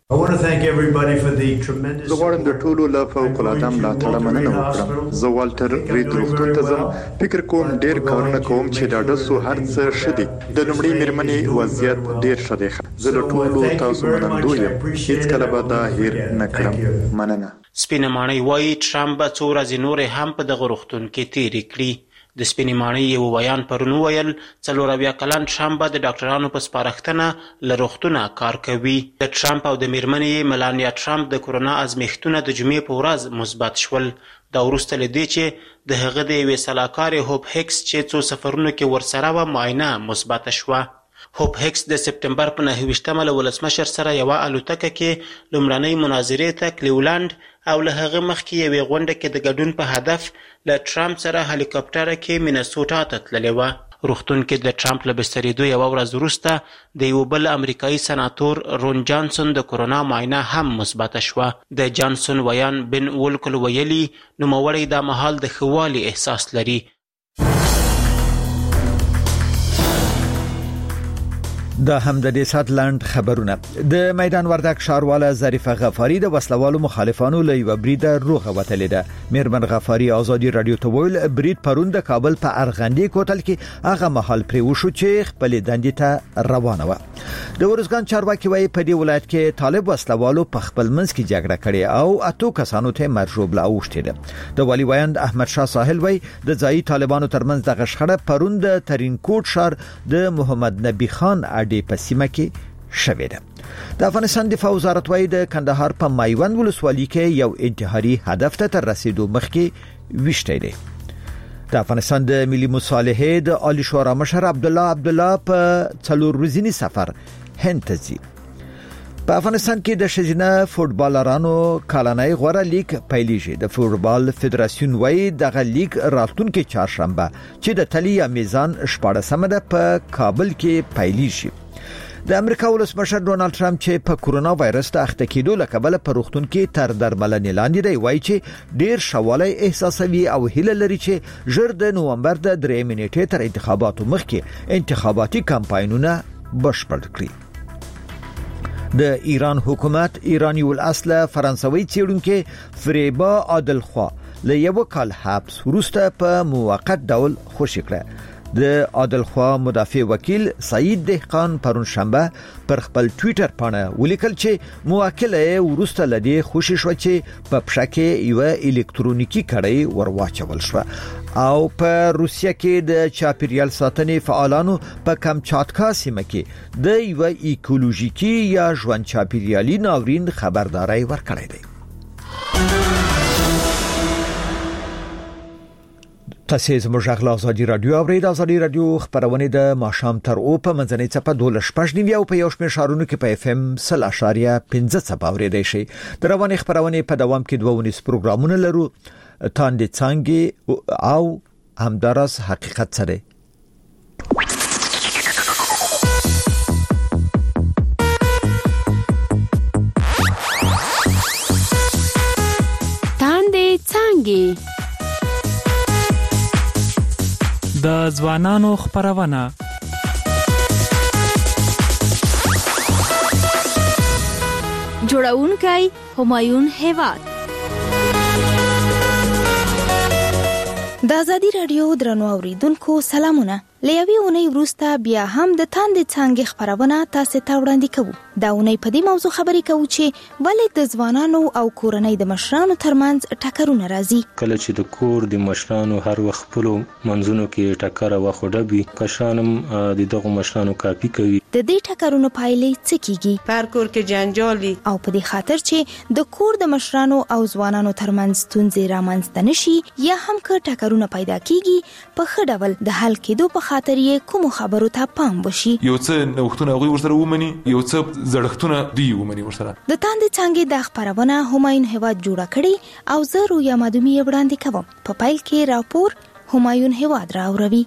زه غواړم د ټولو له فوق العاده ملاتړه مننه وکړم. زه والټر ریډ روغتون ته ځم. فکر کوم ډیر کارونه کوم چې ډاډه سو هر څه شدي. د لومړي مېرمنې وضعیت ډیر ښه دی. زه له ټولو تاسو منندوی یم. هیڅ کله به دا هیر نه کړم. مننه. سپینه ماڼۍ وایي ټرمپ به څو ورځې نورې هم په دغه روغتون کې تېرې کړي. د سپینې ماڼۍ یو ویان پرون وویل څلور اویا کلن ټرمپ به د ډاکټرانو په سپارښتنه له روغتونه کار کوي. د ټرمپ او د مېرمنې ملانیا ټرمپ د کورونا ازمېښتونه د جمعې په ورځ مثبت شول. دا وروسته له دې چې د هغه د یوې سلاکارې هوپ هیکس چې څو سفرونو کې ورسره وه معاینه مثبته شوه. هوپ هیکس د سپټمبر په نهه ویشتمه له ولسمشر سره یوه الوتکه کې لومړنۍ مناظرې ته کلیولند او له هغه مخکې یوې غونډه کې د ګډون په هدف له ټرمپ سره هلیکاپټره کې مینسوټا ته تللې وه. روغتون کې د ټرمپ له بسترېدو یوه ورځ وروسته د یو بل امریکایي سناتور رون جانسون د کورونا معاینه هم مثبته شوه. د جانسون ویان بن وولکل ویلي نوموړی دا مهال د ښه والي احساس لري. دا هم د دې سات لاند خبرونه. د میدان وردک ښارواله ظریفه غفاری د وسلوالو مخالفانو له یو بریده روغه وتلې ده. میرمن غفاری ازادي رادیو ته ویل برید پرون د کابل په ارغندې کوتل کې هغه محل پرې وشو چې خپل دندې ته روانه و. د ورزګان چارواکي وایي په دې ولایت کې طالب وسلوالو په خپل منځ کې جګړه کړې او اتو کسانو ته مرجوب لا اوښتې ده. د والی وایند احمد شاه ساحل وایي د ځایي طالبانو ترمنځ د غشخړه پرون د ترینکوټ ښار د محمد نبی خان اډې په سیمه کې شوې ده. د افغانستان دفاع وزارت وایي د کندهار په مایوند ولسوالۍ کې یو انتحاري هدف ته تر رسیدو مخکې وشته دی. د افغانستان د ملي مصالحې د عالی شورا مشر عبد الله عبد الله په څلور ورځنی سفر هند ته ځي. په افغانستان کې د ښځینه فوټبالرانو کلنۍ غوړه لیګ پیلېږي. د فوټبال فدراسیون وایي دغه لیګ راتلونکي چهارشنبه چې د تلیا میزان شپاړسمه ده په کابل کې پیلېږي. د امریکا ولسمشر ډونالد ټرمپ چې په کورونا وایرس ته اخته کېدو له کبله په روغتون کې تر درملنې لاندې دی وایي چې ډیر شوالی احساسوي او هیله لري چې ژر د نومبر د درېیمې نیټې تر انتخاباتو مخکې انتخاباتي کمپاینونه بشپړ کړي. د ایران حکومت ایرانی الاصل فرانسوي څېړونکي فریبا عادلخوا له یو کال حبس وروسته په موقت ډول خوشی کړه. د عادلخوا مدافع وکیل سعید دهقان پرون شنبه پر خپل ټوئیټر باندې ولیکل چې موکل یې وروسته لدی خوشی شو چې په پښکه یو الکترونیکی کړی ورواچول شو او په روسیه کې د چاپیریال ساتنې فعالانو په کمچاتکا سیمه کې د یو ایکولوژیکی یا ژوند چاپیریالي ناورین خبرداري ورکړی دی. تاسو زموږ غلا ازادي رادیو اوریدل. ازادي رادیو خبرونه د ماشام تر او په منځنۍ چپه دوله شپږ نیو او په یو شمېر شهرونو کې په اف ام صفر اشاریه پنځه چپه اوریدل شي. د رواني خبرونه په دوام کې دوه ونیس پروګرامونه لرو. تاندې څنګه او همدارس حقیقت سره تاندې څنګه د ځوانانو خبرونه جوړونکي همایون هیواد. د ازادي رادیو درنو اوریدونکو سلامونه. لیوی اونۍ وروسته بیا هم د تاندې څنګه خبرونه تاسو ته وړاندې کوو. دا اونۍ په دې موضوع خبرې کوو چې ولې د ځوانانو او کورنۍ د مشرانو ترمنځ ټکرونه راځي. کله چې د کور د مشرانو هر وخت خپل منځونو کې ټکر واخوډه وي کشانم د دغه مشرانو کاپی کوي. د دې ټکرونو پایلې څه کیږي؟ پر کور کې جنجالي او په دې خاطر چې د کور د مشرانو او ځوانانو ترمنځ ستونزې رامنځته نشي یا هم که ټکرونه پیدا کیږي په ښه ډول د حل کېدو په خاطر یې کوم خبرو ته پام وشي. یو څه نوښتونه غوي ورسره ومني یو څه زړښتونه دی ومني ورسره. د تاندې څنګه د خبرونه همایون هیواد جوړه کړي او زه رویا مادومی وړاندې کوم. په پایل کې راپور همایون هیواد راوړي.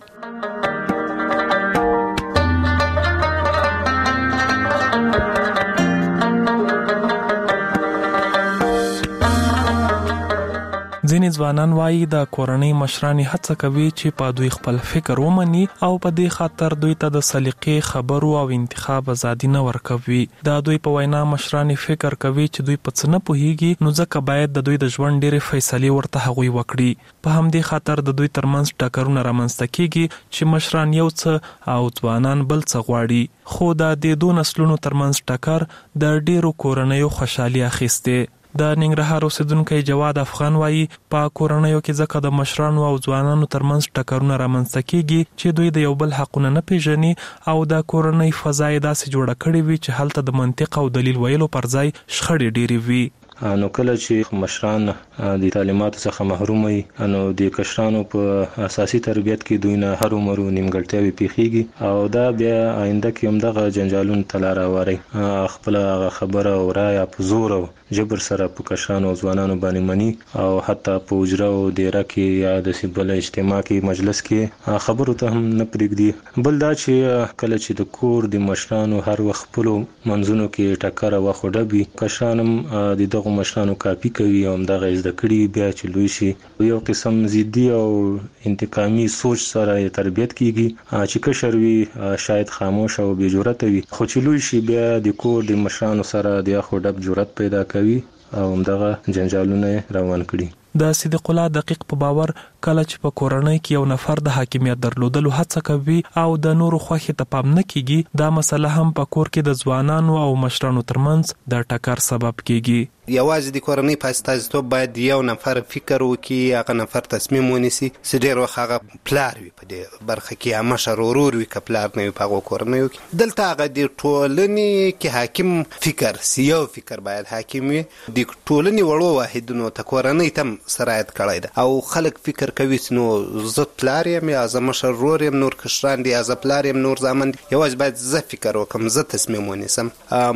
ځینې ځوانان وایي د کورنۍ مشران هڅه کوي چې په دوی خپل فکر ومني او په دې خاطر دوی ته د سلیقې خبرو او انتخاب ازادي نه ورکوي. د دوی په وینا مشران فکر کوي چې دوی په څه نه پوهیږي، نو ځکه باید د دوی د ژوند ډېرې فیصلې ورته هغوی وکړي. په همدې خاطر د دوی ترمنځ ټکرونه رامنځته کیږي چې مشران یو څه او ځوانان بل څه غواړي. خو د دې دوه نسلونو ترمنځ ټکر د ډېرو کورنیو خوشحالي اخیسته. د ننګرهار اوسیدونکو جواد افغان وایي په کورنیو کې ځکه د مشرانو او ځوانانو ترمنځ ټکرونه رامنځته کیږي چې دوی د یو بل حقونه نه پیژني او د کورنۍ فضا یې داسې جوړه کړې وي چې هلته د منطق او دلیل ویلو پر ځای شخړې ډېرې وي. نو کله چې مشران د تعلیماتو څخه محروم وي، نو د کشرانو په اساسي تربیت کې دوی نه هرو مرو نیمګړتیاوې پیښیږي او دا بیا آینده کې هم دغه جنجالونو ته لار هواري. خپل خبره او رایه په زور او جبر سره په کشرانو او ځوانانو باندې مني او حتی په حجره او دیره کې یا د سیبل اجتماع کې مجلس کې خبرو ته هم نه پرېږدي. بل دا چې کله چې د کور د مشرانو هر وخت خپلو منځونو کې ټکر او خډبي، کشران هم د دغه مشرانو کاپی کوي او دغه زده کړي بیا چې لوی شي یو قسم ضدي او انتقامي سوچ سره تربیت کیږي چې کشر وي شاید خاموش او بې جرأته وي، خو چې لوی شي بیا د کور د مشرانو سره د خډب جرأت پیدا کوي او دغه جنجالونه روان کړي. د صدیق الله دقیق په باور کله چې په کورنۍ کې یو نفر د حاکمیت درلودلو هڅه کوي او د نورو خوښې ته پام نه کیږي، دا مسله هم په کور کې د ځوانانو او مشرانو ترمنځ د ټکر سبب کیږي. یوازې د کورنۍ په استازیتوب باید یو نفر فکر وکړي، هغه نفر تصمیم ونیسي چې ډېر وخت هغه پلار وي په دې برخه کې، یا مشر ورور وي که پلار نه وي په هغو کورنیو کې. دلته هغه د ټولنې کې حاکم فکر سي، یو فکر باید حاکم وي. د ټولنې وړو واحدونو ته کورنۍ ته سرایت کړی ده او خلک فکر کوي چې نو زه پلار یم یا زه مشر ورور یم، نور کشران دي، یا زه پلار یم نور زامن دي. یوازې باید زه فکر وکړم، زه تصمیم ونیسم.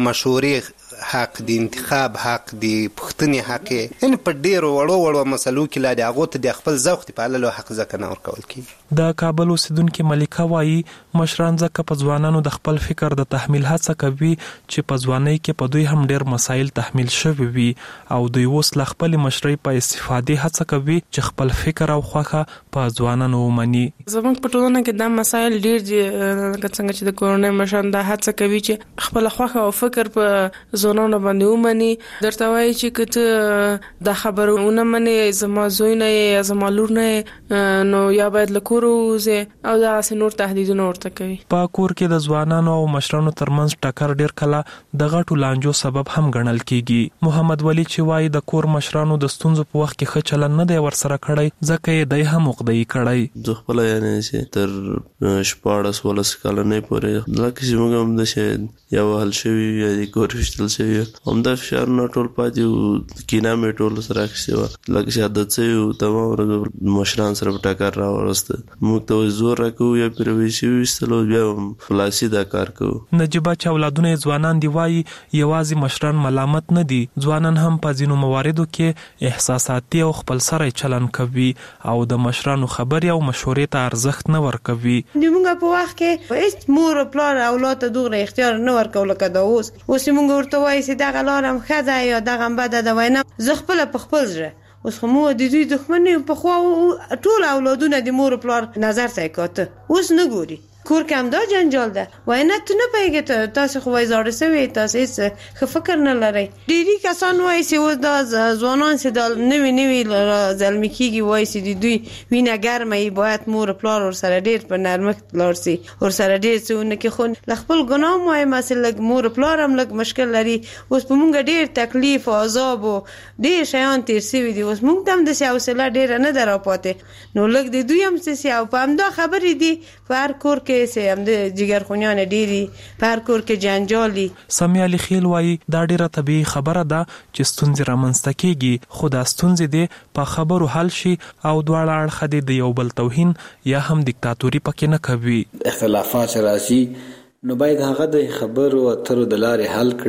مشورې حق دی، انتخاب حق دی، پښتنې حق یې، یعنې په ډېرو وړو وړو مسلو کې لا د هغو ته د خپل ذوق د پاللو حق ځکه نه ورکول کېږي. د کابل اوسیدونکې ملیکه وایي مشران ځکه په ځوانانو د خپل فکر د تحمیل هڅه کوي چې په ځوانۍ کې په دوی هم ډېر مسایل تحمیل شوي وي او دوی اوس له خپلې مشرۍ په استفادې هڅه کوي چې خپل فکر او خوښه په ځوانانو ومني. زموږ په ټولنه کې دا مسایل ډېر دي، لکه څنګه چې د کورنۍ مشران دا هڅه کوي چې خپل خوښه او فکر په ځوانانو باندې ومني. درته وایي چې که ته دا خبره ونه منې، زما زوی نه یې یا زما لور نه یې، نو یا باید له کوره ووځې او دغسې نور تهدیدونه ورته کوي. په کور کې د ځوانانو او مشرانو ترمنځ ټکر ډېر کله د غټو لانجو سبب هم ګڼل کیږي. محمد ولی چې وایي د کور مشرانو د ستونزو په وخت کې ښه چلند نه دی ورسره کړی، ځکه یې دی هم عقده‌يي کړی. زه خپله یعنې چې تر شپاړس ولس کلنۍ پورې لکه چې موږ هم داسې یا وهل شوي یا د کور ویشتل شوي همدا فشارونه ټول پاتې وو، کینه مې ټول سره اخیستې وه، لکه چې عادت شوي وو تمام ورځ مشران سره په ټکر راوړسته. موږ ته زور راکوو یا پرې ویشي ویستلو بیا هم خلاصي دا کار کوو. نجیبه چې اولادونه یې ځوانان دي وایي یوازې مشران ملامت نه دي، ځوانان هم په ځینو مواردو کې احساساتي او خپل سری چلند کوي او د مشرانو خبرې او مشورې ته ارزښت نه ورکوي. موږ په وخت کې هیڅ مور او پلار اولاد ته دوغره اختیار نه ورکول لکه دا اوس. اوس موږ ورته وایي چې دغه لار هم ښه ده یا دغه هم بده ده، وایي نه زه خپله په خپل زړه. اوس خو موږ د دوی دښمن نه یو، پخوا ټول اولادونه د مور او پلار نظر ته یې کاته، اوس نه ګوري. کور کې هم دا جنجال ده، وایي نه ته نه پوهېږې، ته تاسې خو وایي زاړه سوي، تاسې هېڅ ښه فکر نه لرئ. ډېري کسان وایي چې اوس دا ځوانان چې دا نوي نوي زلمي کېږي، وایي چې د دوی وینه ګرمه وي، باید مور پلار ورسره ډېر په نرمښت لاړ شي، ورسره ډېر څه ونه کړي. خو له خپل ګناه هم وایم چې لږ مور پلار هم لږ مشکل لري. اوس په موږ ډېر تکلیف او عذاب او ډېر شیان تېر شوي دي، اوس موږ ته هم داسې حوصله ډېره نه ده راپاتې، نو لږ د دوی هم څه شي. او په همدا خبرې دي په هر کور کې چې هم د جګرخونیان ډېري، په هر کور کې جنجال دي. سمیع علي خیل وایي دا ډېره طبیعي خبره ده چې ستونزې رامنځته کېږي، خو دا ستونزې دې په خبرو حل شي او دواړه اړخه دې د یو بل توهین یا هم دیکتاتوري پکې نه کوي. اختلافات راځي نو باید هغه د خبرو اترو د لارې حل کړي،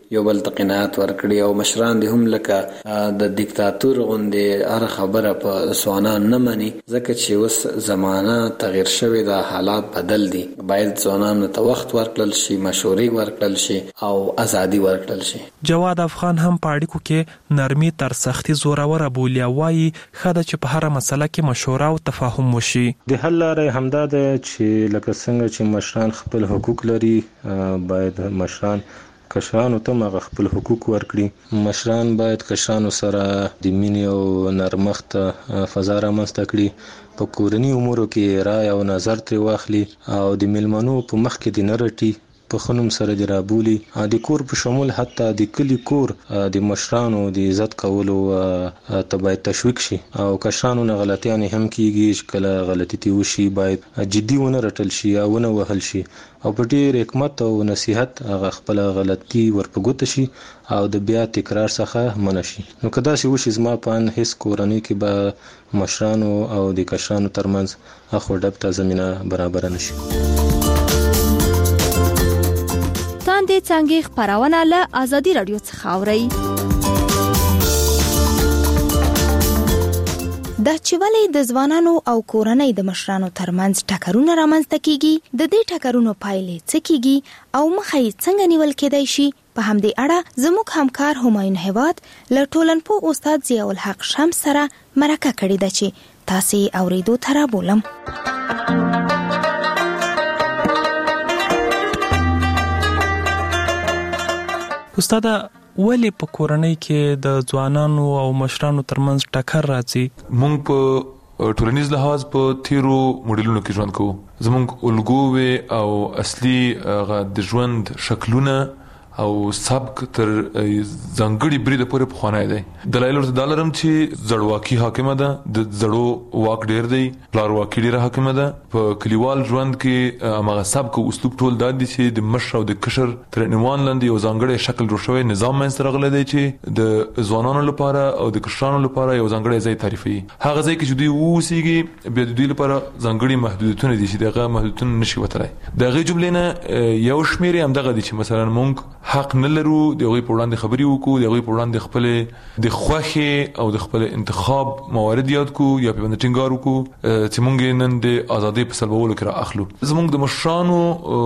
یو بل ته قناعت ورکړي او مشران دي هم لکه د دیکتاتور غوندې هر خبره په ځوانان نه مني، ځکه چې اوس زمانہ تغیر شوی، د حالات بدل دي. باید ځوانانو ته وخت ورکړل شي، مشورې ورکړل شي او ازادي ورکړل شي. جواد افغان هم په اړیکو کې نرمي تر سختي زوروره بولي او وايي خاله چې په هر مسله کې مشوره او تفاهم وشي. د حل لارې همدا ده چې لکه څنګه چې مشران خپل حقوق لري، باید مشران کشرانو ته هغه خپل حقوق ورکړي. مشران باید کشرانو سره د مینې او نرمښت فضا رامنځته کړي، په کورني امورو کې رای او نظر ترې واخلي او د میلمنو په مخ کې د نه رټي، په خنم سره د رابولي. د کور په شمول حتی د کلی کور د مشرانو د عزت کولو ته باید تشویق شي او کشرانو نه غلطیانې هم کیږي چې کله غلطي تی وشي باید جدي ونه رټل شي او ونه وهل شي او په ډېر حکمت او نصیحت هغه خپل غلطي ورپګوت شي او د بیا تکرار څخه منع شي. نو که داسې وشي زما په ان هیڅ کورنۍ کې به مشرانو او د کشرانو ترمنځ اخو ډب ته زمينه برابر نشي. تاندې څنګه خبرونه له ازادي رادیو څخه اوري. د چوالي د ځوانانو او کورنۍ د مشرانو ترمنځ ټکرونه رامنځته کیږي، د دې ټکرونو پایلې څه کیږي او مخه یې څنګه نیول کېدای شي؟ په همدې اړه زموږ همکار همایون هیواد له ټولنپوه استاد ضیاء الحق شمس سره مرکه کړې ده چې تاسو اوریدو ته بولم. استاد ولې په کورنۍ کې د ځوانانو او مشرانو ترمنځ ټکر راځي؟ مونږ په ټولنیز لحاظ په تیرو موډلونو کې ژوند کوو. زمونږ الګو او اصلي د ژوند شکلونه او سبک تر ځانګړي بریده پورې پخوانی دی. دلایل ورته دا لرم چې زړواکي حاکمه ده، د زړو واک ډیر دی، پلارواکي ډیره حاکمه ده. په کلیوال ژوند کې هغه سبک او اسلوب ټول دا دي چې د مشر او د کشر تر عنوان لاندې یو ځانګړی شکل جوړ شوی نظام منځته راغلی دی چې د ځوانانو لپاره او د کشرانو لپاره یو ځانګړی ځای تعریفوي. هغه ځای کې چې دوی اوسېږي بیا د دوی لپاره ځانګړي محدودیتونه دي چې دغه محدودیتونه نشي وتلی. د هغې جملې نه یو شمېر یې همدغه دي چې مثلا مونږ حق نه لرو د هغوی په وړاندې خبرې وکړو، د هغوی په وړاندې خپل د خوښې او د خپل انتخاب موارد یاد کړو یا په باندې ټینګار وکړو چې مونږ نن د ازادۍ په سلبولو کې را اخلو. زمونږ د مشرانو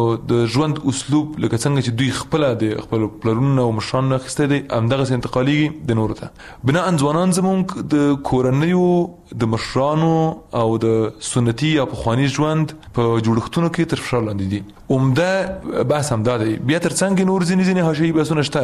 د ژوند اسلوب لکه څنګه چې دوی خپل د خپل پلرونو او مشرانو نه اخیستی دی همدغسې انتقالېږي د نورو ته. بناء ځوانان زمونږ د کورنیو د مشرانو او د سنتي یا پخواني ژوند په جوړښتونو کې تر فشار لاندې دي. عمده بحث همدا دی. بیا تر څنګ نور ځینې ځینې حاشیهي بحثونه شته.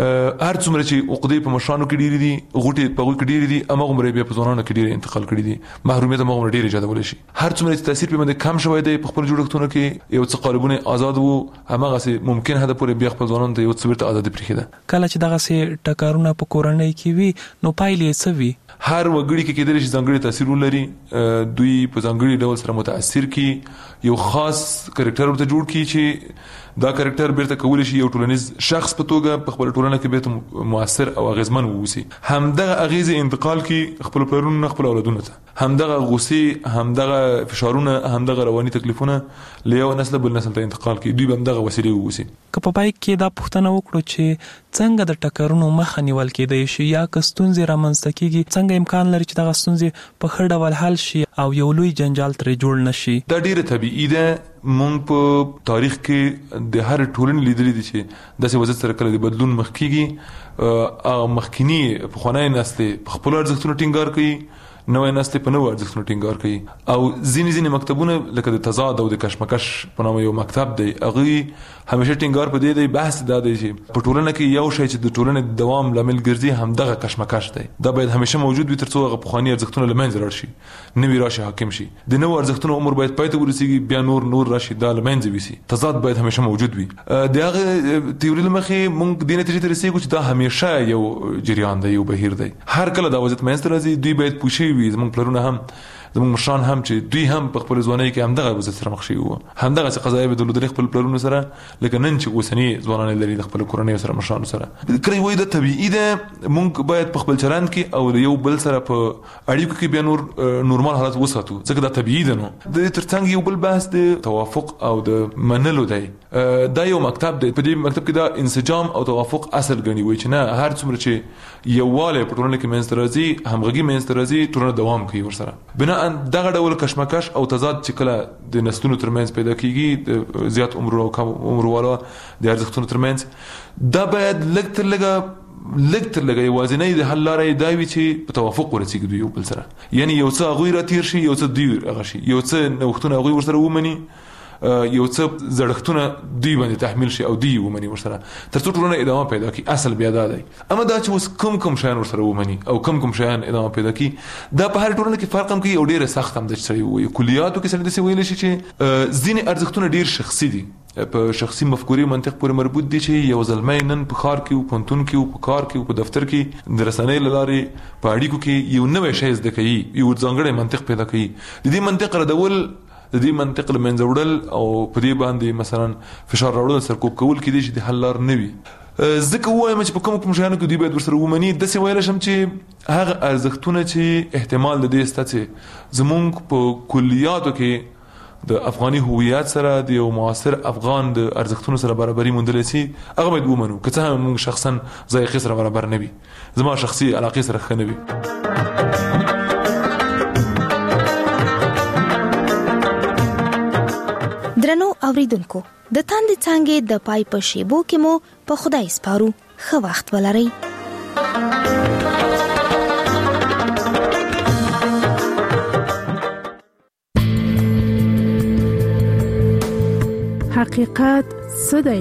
هر څومره چې عقدې په مشرانو کې ډېرې دي، غوټې په هغوی کې ډېرې دي، هماغومره بیا په ځوانانو کې ډېرې انتقال کړي دي. محرومیت هماغومره ډېر ایجادولی شي. هر څومره چې تاثیر په باندې کم شوی دی په خپلو جوړښتونو کې یو څه قالبونه آزاد وو، هماغسې ممکن حده پورې بیا خپل ځوانانو ته یو څه بیرته ازادي پرېښېده. کله چې دغسې ټکرونه په کورنۍ کې وي نو پایلې یې څه وي؟ هر وګړي کې کېدلی شي ځانګړي تاثیر ولري، دوی په ځانګړي ډول سره متاثر کړي، یو خاص کرکټر ورته جوړ کړي چې دا کرکټر بیرته کولی شي یو ټولنیز شخص په توګه په خپل ټولنه کې بیرته مؤثر او اغیزمن ووسی. همدغه اغیزې انتقال کړي خپل پلرونو نه خپل اولادونو ته. همدغه غوسې، همدغه فشارونه، همدغه رواني تکلیفونه له یو نسل بل نسل ته انتقال کړي. دوی به همدغه وسیلې ووسی. که په پای کې دا پوښتنه وکړو چې څنګه د ټکرونو مخه نیول کېدای شي یا که ستونزې رامنځته کېږي، څنګه امکان لري چې دغه ستونزې په ښه ډول حل شي او یو لوی جنجال ترې جوړ نه شي؟ دا ډیره طبیعي ده. مونږ په تاریخ کې د هر ټولنې لیدلي دي چې داسې وضعیت سره کله د بدلون مخ کېږي. هغه مخکیني پخوانی نسلې په خپلو ارزښتونو ټینګار کوي، نوې نسلې په نوو ارزښتونو ټینګار کوي. او ځینې ځینې مکتبونه لکه د تضاد او د کشمکش په نامه یو مکتب دی، هغوی همیشه ټینګار په دې دی، بحث دا دی چې په ټولنه کې یو شی چې د ټولنې د دوام لامل ګرځي همدغه کشمکش دی. دا باید همیشه موجود وي تر څو هغه پخواني ارزښتونه له منځه لاړ شي، نوي راشي حاکم شي. د نوو ارزښتونو عمر باید پای ته ورسېږي، بیا نور نور راشي، دا له منځه ویسي. تضاد باید همیشه موجود وي. د هغه تیوري له مخې موږ دې نتیجې ته رسېږو چې دا همیشه یو جریان دی، یو بهیر دی. هر کله دا وضعیت منځته راځي دوی باید پوه شوي وي. زموږ پلرونه هم زموږ مشران هم چې دوی هم په خپل ځوانۍ کې همدغه وضعیت سره مخ شوي وو، همدغه قضایا به درلودل خپل پلرونو سره، لکه نن چې اوسنی ځوانان لري د خپل کورنۍ سره مشرانو سره. کړي وای د طبيعي ده مونږ باید په خپل چلند کې او یو بل سره په اړیکو کې بیا نور نورمال حالت وساتو، ځکه دا طبيعي ده. نو د ترڅنګ یو بل بحث د توافق او د منلو دی. دا یو مکتب دی، په دې مکتب کې دا انسجام او توافق اصل غني وي چې نه هر څومره چې یواله په ټولنه کې منځ راځي، همغږي منځ راځي، ټولنه دوام کوي ورسره. بنا دغه ډول کشمکش او تضاد چې کله د نسلونو ترمنځ پیدا کیږي، د زیات عمر او کم عمر والا د ارزښتونو ترمنځ، دا باید لږ تر لږه لږ تر لږه یوازینۍ د حل لارې دا وي چې په توافق ورسیږي دوی یو بل سره. یعنی یو څه هغوی راتېر شي، یو څه دوی هغه شي، یو څه نوښتونه هغوی ورسره ومني، یو څه زړښتونه دوی باندې تحمیل شي او دوی ومني ورسره، تر څو ټولنه ادامه پیدا کړي. اصل بیا دا دی. اما دا چې اوس کم کم شیان ورسره ومني او کم کم شیان ادامه پیدا کړي، دا په هر ټولنه کې فرق هم کوي او ډېر سخت هم د سړي وي. کلیاتو کې سړي داسې ویلی شي چې ځینې ارزښتونه ډېر شخصي دي، په شخصي مفکورې منطق پورې مربوط دي، چې یو زلمی نن په ښار کې او پوهنتون کې او په کار کې او په دفتر کې د رسنۍ له لارې په اړیکو کې یو نوی شی زده کوي، یو ځانګړی منطق پیدا کوي. د دې منطق ردول، د دې منطق له منځه وړل او په دې باندې مثلا فشار راوړل، سرکوب کول کېدای شي د حل لار نه وي. ځکه وایم چې په کوم کوم شیانو کې دوی باید ورسره ومني. داسې ویلی شم چې هغه ارزښتونه چې احتمال د دې شته چې زمونږ په کلیاتو کې د افغاني هویت سره د یو معاصر افغان د ارزښتونو سره برابري موندلی سي، هغه باید ومنو، که څه هم موږ شخصا ذایقې سره برابر نه وي، زما شخصي علاقې سره ښه نه وي. درنو اوریدونکو، د تاندې څانګې د پای په شیبو کې مو په خدای سپارو. ښه وخت ولرئ. حقیقت څه دی؟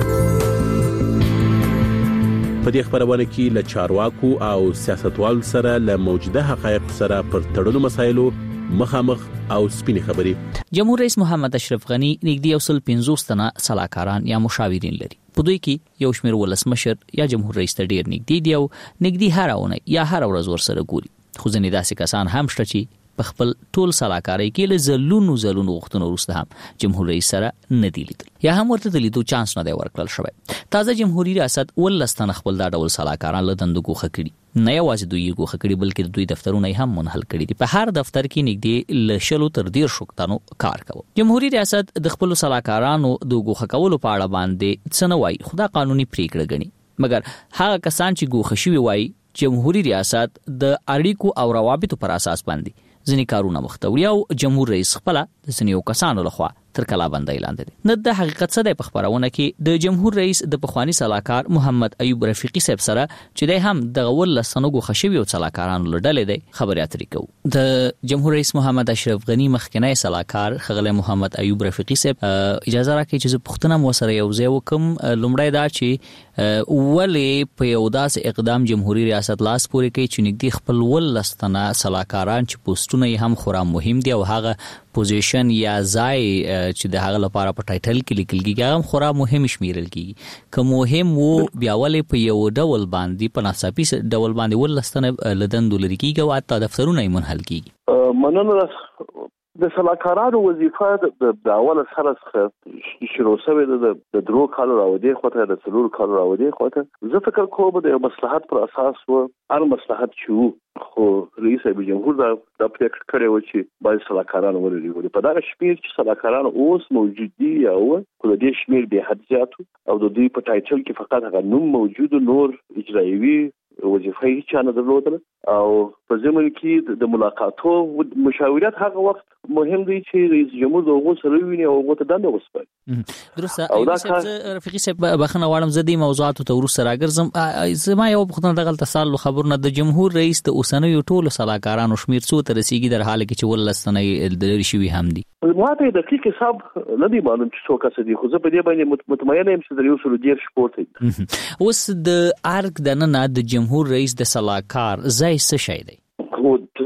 په دې خبرونه کې له چارواکو او سیاستوالو سره له موجوده حقایق سره پر تړلو مسایلو مخامخ او سپینې خبرې. جمهور رئیس محمد اشرف غنی نږدې یو سل پنځوس تنه صلاحکاران یا مشاورین لري. په دوی کې یو شمېر ولسمشر یا جمهور رئیس ته ډیر نږدې دی او نږدې هر اونۍ یا هر ورځ ورسره ګوري. خو ځینې داسې کسان هم شته چې په خپل ټول صلاحکارۍ کې له زلونو زلونو وختونو وروسته هم جمهور رئیس سره نه دی لیدل یا هم ورته د لیدو چانس نه دی ورکړل شوی. تازه جمهوریت ریاست ولس تنه خپل دا ډول صلاحکاران له دندو ګوښه کړي. نه یوازې دوی ګوښه کړي بلکې دوی دفترونه هم منحل کړي دي. په هر دفتر کې نږدې له شلو تر ډیر شو تنو کار کوي. جمهوریت ریاست د خپل صلاحکارانو د ګوښه کولو په اړه باندې څه نه وایي، خو دا قانوني پریکړه ګڼي. مګر هغه کسان چې ګوښه شوي وایي جمهوریت ریاست د اړیکو او روابطو پر اساس باندې ځینې کارونه مختوري او جمهور رئیس خپل د ځینې کسانو لخوا تر کلابندۍ لاندې دي. نه د حقیقت څه دی په خبرونه کې د جمهور رئیس د پخوانی صلاحکار محمد ایوب رفیقي صاحب سره چې د هم د غول لسنو غوښشوي او صلاحکارانو لړل دي خبرې اترې کوي. د جمهور رئیس محمد اشرف غنی مخکنی صلاحکار خغله محمد ایوب رفیقي صاحب اجازه راکړي چې پښتنه مو سره یو ځای وکم. لومړی دا چې ولې په یو داسې اقدام جمهوریت ریاست لاس پورې کوي چې نږدې خپل ول لسنه صلاحکاران چې پوسټونه هم خورا مهم دي او هغه پوزیشن یا ځای چې د هغه لپاره په ټایټل کې لیکل کېږي هغه خورا مهم شمیرل کېږي. که مهم وو بیا ولې په یو ډول باندې په ناڅاپي ډول باندې ولستنه لدندو لري کېږي او حتی دفترونه یې منحل کېږي. مننه. د صلاحکارانو وظیفه د اوله سره څخه شروع شوې ده د درو کالو راودې خواته د څلورو کالو راودې خواته. زه فکر کوم د یو مصلحت پر اساس و هر مصلحت چې خو رئیس جمهور دا د پریکړه کړې و چې باید صلاحکاران ولري. په دا شمیر چې صلاحکاران اوس موجود دي او په دې شمیر به حد زیات او د دوی په ټایټل کې فقط هغه نوم موجود، نور اجرایوي وظیفه هیڅ نه درلودل. او په زمون کې د ملاقاتو مشاورت هغه وخت مهم دی چې رئیس جمهور دغه سره ویني او هغه ته دنده وسپاري. درسته ایوب رفیقي صاحب بخنه واړم زدي موضوعات ته ورسره راګرځم. زما یو خدای دغه تسال خبرونه د جمهور رئیس د اوسنوي ټولو صلاحکارانو شمیر څو تر رسیدي در حال کې چې ولستنې د شوی هم دي. ماته د دقیق حساب نه دی معلوم چې څو کس دي، خو زه په دې باندې مطمئن یم چې د یو سل ډیر شپورت دي. اوس د ارګ د نه د جمهور رئیس د صلاحکار ځای څه شي دی؟ خو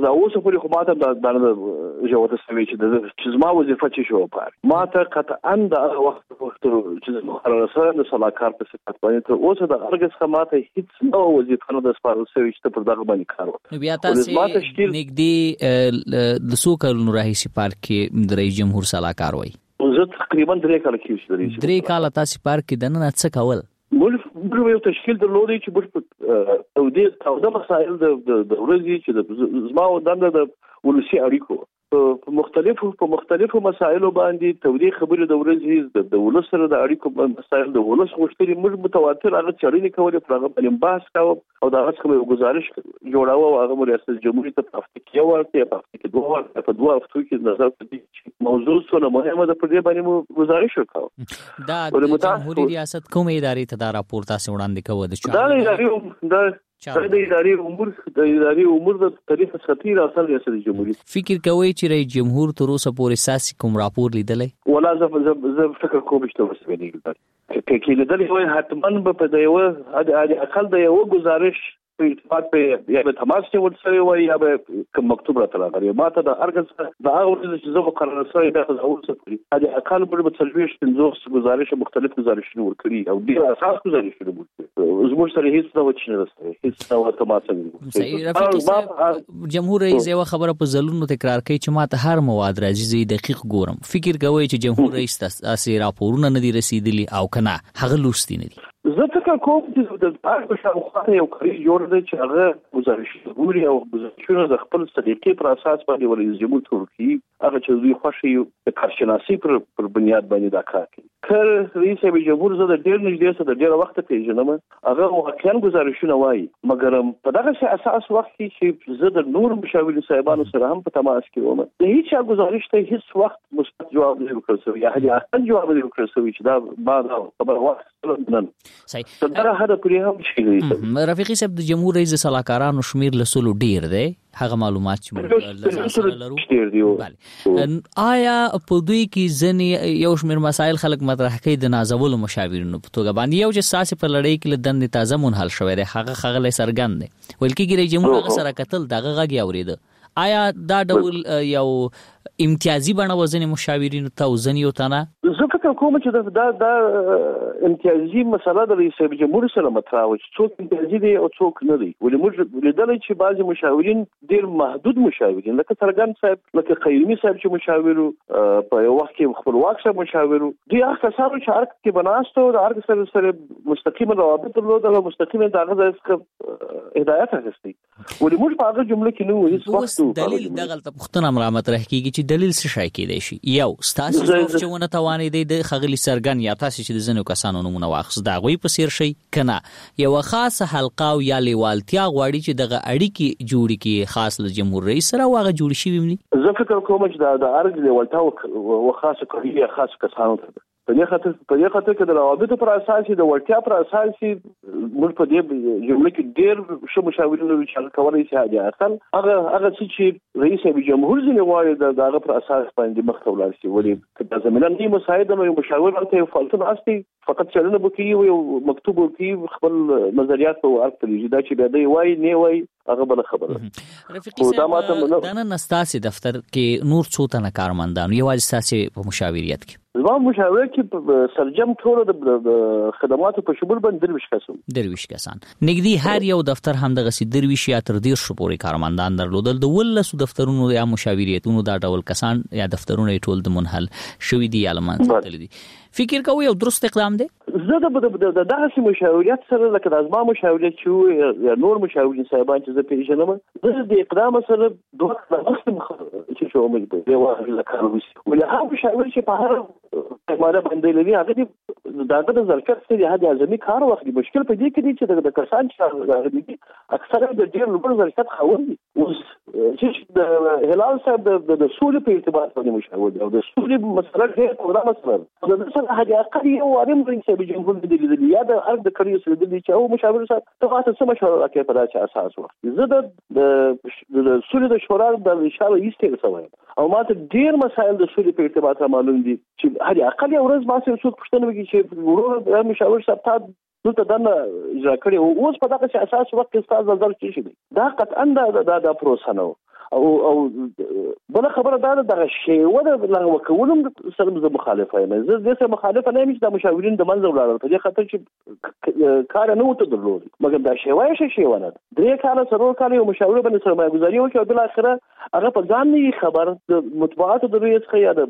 دا اوس په خو ماته د باندې جوړه سوي چې د چې زما وظیفه چې شو پاره ماته قطعا د وخت وخت چې مقرره سره د صلاحکار په صفت باندې ته اوس د ارګس خماته هیڅ نو وظیفه نه د سپارل سوي چې پر دغه باندې کار وکړي. بیا تاسو نګدي د سو کلونو راهیسي پارک کې د رئیس جمهور صلاحکار وای زه تقریبا درې کال کې شوم. درې کال تاسو پارک کې دنه څه کول؟ موږ یو تشکیل درلودی چې موږ په دې توده مسایل د د ورځې چې د زما دنده د ولسی اړیکو په مختلفو په مختلفو مسایلو باندې تودي خبرې د ورځې د ولس سره د اړیکو مسایل د ولس غوښتنې موږ متواتر هغه چارې کولې پر هغه باندې بحث کاوه او دا څنګه یو گزارش جوړاوه او هغه ریاست جمهوریت ته په هفته کې ورته په هفته کې دوه ورته په دوه هفتو کې نظر کړی موضوع څونه مهمه ده په دې باندې مو گزارش وکاو. دا د جمهوریت ریاست کومې ادارې ته دا راپور تاسو وړاندې کوو؟ د دا ادارې دا د ادارې امور د ادارې امور د تاریخ خطیر اصل ریاست جمهوریت. فکر کوي چې رئیس جمهور تر اوسه پورې ساسي کوم راپور لیدلې؟ ولا زه زه فکر کوم چې تاسو به لیدل کې لیدلې وای حتمن به په یو د اقل د یو گزارش په اتفاق په یا به تماس کې ورسوي وای یا به کوم مکتوب راته راغلی ماته د ارګس د هغه ورځ چې زه مقرره سوی د اول څه کړی د اقل پر په تلويش پنځوس گزارش مختلف گزارشونه ورکړي او ډیر اساس گزارشونه ورکړي زموږ سره هیڅ څه وچ نه رسېږي هیڅ څه تماس نه. صحیح رفیقي صاحب جمهور رئیس یو خبره په زلونو تکرار کوي چې ماته هر مواد راځي زی دقیق ګورم. فکر کوي چې جمهور رئیس تاسو راپورونه نه دي رسیدلي او کنه هغه لوستي نه دي؟ زه فکر کوم چې د پارک په شاوخوا یو کاری جوړ دی چې هغه گزارشونه ګوري او گزارشونه د خپل صدیقې پر اساس باندې ولې جمهور ترکی هغه چې دوی خوشي د کارشناسي پر پر بنیاد باندې دا کار کوي. کله رئیس جمهور زه د ډیر نږدې سره د ډیر وخت پیژنم هغه واقعا گزارشونه وایي مګر په دغه اساس وخت چې زه د نور مشاورین صاحبانو سره هم په تماس کې وم د هیڅ گزارش ته هیڅ وخت مثبت جواب نه ورکړ یا هغه اصل جواب نه ورکړ چې دا ما دا خبر وخت نن صحیح دا هدا پرې هم شي. رفیقي صاحب د جمهور رئیس صلاحکارانو شمیر لسلو ډیر دی هغه معلومات چې موږ لرو. آیا په دوی کې ځنې یو شمیر مسایل خلک مطرح کوي د نازولو مشاورینو په توګه باندې یو چې ساسي پر لړۍ کې لدن تازه منحل شوی دی هغه خغله سرګند دی ولکې رئیس جمهور هغه سره قتل دغه غږی اوریده. آیا دا ډول یو امتیازي بڼه وزن مشاورینو ته وزن یو تنه؟ زه فکر کوم چې دا دا امتیازي مسله د رئیس جمهور سره مطرح و چې څوک امتیازي دي او څوک نه دي. ولې موږ لیدل چې بعضي مشاورین ډیر محدود مشاورین لکه سرګند صاحب لکه قیومي صاحب چې مشاورو په یو وخت کې خپلواک صاحب مشاورو دوی هغه کسانو چې ارګ کې بناستو د ارګ سره سره مستقیم روابط درلودل او مستقیم دغه ځای هدایت اخیستی. ولې موږ په هغه جمله کې نو هیڅ وخت دلیل دغه پښتنه مرامت راه کیږي چې دلیل څه شای کېدای شي؟ یو ستاسو چې ونه توانې دی د خغلی سرګن یا تاسو چې د زنو کسانو نمونه واخص دا غوي په سیر شي کنه یو خاصه حلقه او یا لیوالتیا غواړي چې دغه اړیکی جوړی کی خاص له جمهور رئیس سره واغه جوړ شي ومني. زه فکر کوم چې د ارګ لیوالتیا او خاصه کوي خاص کسانو ته په دې خاطر په دې خاطر کې د روابطو پر اساس د ورتیا پر اساس موږ په دې جمله کې ډېر شو مشاورین لري چې کولای شي حاجه اصل هغه هغه چې رئیس جمهور ځنه وایي د هغه پر اساس باندې مخ ته ولاړ شي. ولې د زمينه نه مساعده نو مشاور ورته فالتون اصلي فقط چلنه بکی او مکتوب کی خپل نظریات په ورته لږه دا چې بیا دی وایي نه وایي هغه بل خبره. رفیقي صاحب دا نن نستاسي دفتر کې نور څو تنه کارمندان یوازې ساسي په مشاوریت کې زما مشاوره کې سرجم ټول د خدماتو په شمول باندې درویش کسان درویش کسان نګدي هر یو دفتر هم دغه سي درویش یا تر ډیر شو پورې کارمندان درلودل د ولسو دفترونو یا مشاوریتونو دا ډول کسان یا دفترونه ټول د منحل شوې دي علامات تل دي. فکر کوي یو درست اقدام دی؟ زه د دغه مشاوریت سره لکه د ازما مشاوریت چې یا نور مشاورین صاحبان چې زه پیژنم زه د اقدام سره دوه وخت چې شو مې په یو وخت لکه ولې هغه مشاور چې په هر ماده باندې لري هغه دغه د ظرفیت سره هغه ازمي کار وخت مشکل په دې کې دي چې د کسان چې اکثره د ډیر لوړ ظرفیت خاوندي اوس چې د هلال صاحب د سولې په ارتباط باندې مشاور او د سولې مسله ډېر پوره مسله د هغه اقل یو وارم رئیس جمهور د دې یا د ارګ د کړیو سره د دې چې او مشاور صاحب ته تاسو مشوره کوي په داسې اساس وخت زه د د سولې د شورا د اشاره ایستل سوی او ماته ډیر مسایل د سولې په ارتباط معلوم دي چې هغه اقل یو ورځ ما سره څه پوښتنه وکړي چې ورور مشاور صاحب ته دلته دنه اجرا کړی او اوس په دغه اساس وخت کې ستاسو نظر چی شي دا قطعا دا د پروسه نه او او بل خبره دا د شیوه د لغوه کولم سره زه مخالفه یم. زه د سره مخالفه نه یم چې د مشاورین د منځ ولاړل په دې خاطر چې کار نه وته درلود، مګر دا شیوه شي شیوه نه درې کاله سره کاله یو مشاور باندې سرمایه گذاري وکړي او بل اخره هغه په ځان نه خبر د مطبوعاتو د ریاست خیا د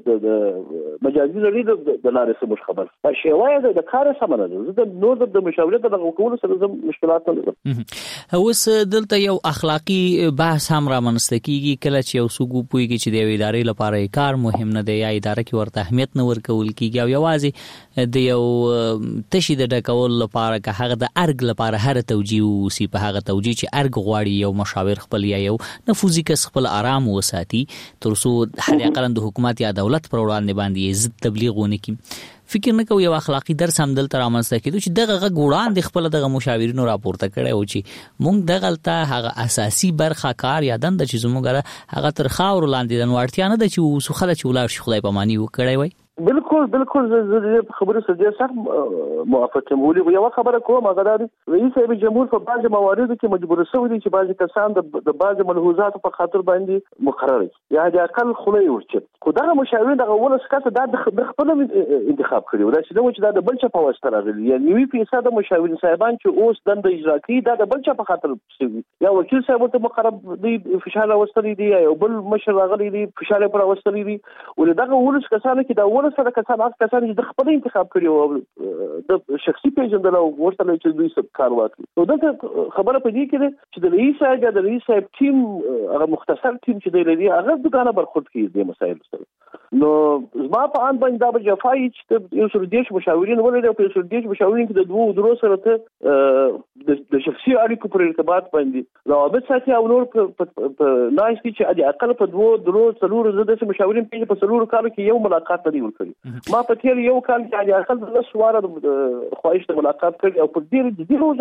مجازي لري د لارې سمش خبر دا شیوه د کار سم نه ده. د نور د مشاورت د کولو سره مشکلات نه لري. اوس دلته یو اخلاقی بحث هم را منځته کیږي کله چې یو څوک پوهیږي چې د ادارې لپاره کار مهم نه دی یا اداره کې ورته اهمیت نه ورکول کیږي او یوازې د یو تشي د ډکول لپاره که هغه د ارګ لپاره هر توجیه وسی په هغه توجیه چې ارګ غواړي یو مشاور خپل یا یو نفوذي کس خپل آرام وساتي ترڅو هر اقل د حکومت یا دولت پر وړاندې باندې ضد تبلیغ ونه کی. فکر نه کوي یو اخلاقی درس هم دلته رامنځته کیدو چې دغه غوړان د خپل دغه مشاورینو راپورته کړي او چې مونږ دغلته هغه اساسي برخه کار یا دند چې زموږ هغه تر خاور لاندې د نوړتیا نه د چې وسخله چې ولار شي خدای پاماني وکړي وای. بالکل بالکل زه خبره سره سخت موافق یم. ولې یو خبره کوم هغه دا رئیس جمهور په بعض مواردو کې مجبور شوی دی چې بعض کسان د بعض ملحوظات په خاطر باندې مقرر یا د اقل خلای ورچ خو دا مشاورین دغه ولس کته د خپل انتخاب کړی ولا چې دا چې دا د بل چا په واسطه راغلی یا نیوي فیصد د مشاورین صاحبان چې اوس دند اجرا کوي دا د بل چا په خاطر یا وکیل صاحب ته مقرر دی فشار راوستلی دی یا بل مشر راغلی دی فشار پر راوستلی دی ولې دغه ولس کسانه کې دا سره کسان هغه کسان چې د خپل انتخاب کړي او د شخصي پیژندل او ورته چې دوی سب کار وکړي. نو دا خبره په دې کې ده چې د رئیس صاحب د رئیس صاحب ټیم هغه مختصر ټیم چې دی لري هغه دغه برخورد کوي د مسایل سره. نو زما په ان باندې دا جفای چې یو څو دیش مشاورین ولري او یو څو دیش مشاورین کې د دوه درو سره ته د شخصي اړیکو پر ارتباط باندې روابط ساتي او نور په ناشتي چې د اقل په دوه درو څلور زده مشاورین په څلور کالو کې یو ملاقات نه دی ورکړي. ما په تیر یو کال کې د اقل د سواره د خواهش د ملاقات کړي او په ډیر د ډیرو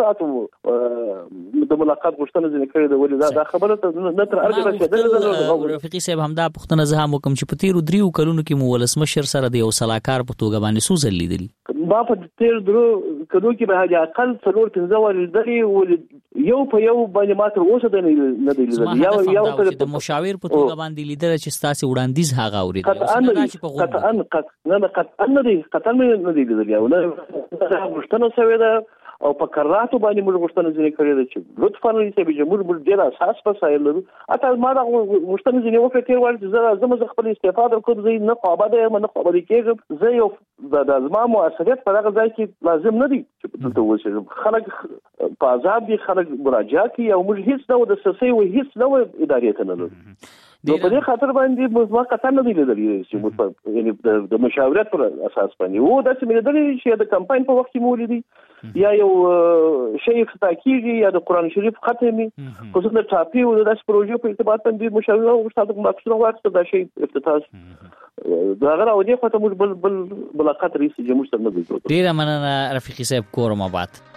ځاتو د ملاقات غوښتنه ځنه کړې ده. ولې دا خبره ته نه تر ارګه رسیدل. رفیقي صاحب همدا پښتنه زه هم کوم چې په تیر دریو کلونو کې مو ولسمشر سره د یو صلاحکار په توګه باندې سوزل لیدلی. ما په تیر درو کلو کې به د اقل څلور پنځه ول لیدلی ول یو په یو باندې ما تر اوسه د نه دی لیدلی. یو یو د مشاور په توګه باندې لیدل چې ستاسو وړاندیز هغه اوریدل قطعا قطعا نه قطعا نه دی قطعا نه دی لیدلی او نه غوښتنه شوې ده او په قراراتو باندې موږ غوښتنه ځنې کړې ده چې لطفاً رئیس جمهور موږ ډېر اساس مسایل لرو. اته ما دا غوښتنه ځنې وکړه تیر وخت زه زما خپل استعفا درکوم زه نه قابل یم نه قابل کېږم زه یو د زما مؤثریت په هغه ځای کې لازم نه دی چې دلته وشم. خلک په عذاب دي خلک مراجعه کوي او موږ هیڅ نه د سسي او هیڅ نه ادارې ته نه لرو. نو په دې خاطر باندې ما قطعا نه دی لیدلی چې موږ یعنی د مشاورت پر اساس باندې وو دا چې مې لیدلی چې د کمپاین په وخت کې مو لیدلی یا یو شی افتتاح کیږي یا د قران شریف ختمي خو څنګه ټاپي او د داس پروژې په ارتباط باندې مشاورین او استاد ماکسونو واکس دا شی افتتاح دا غره او دې خاطر موږ بل بل ملاقات رئیس جمهور سره نه دی. ډیر مننه رفیقي صاحب کورم آباد.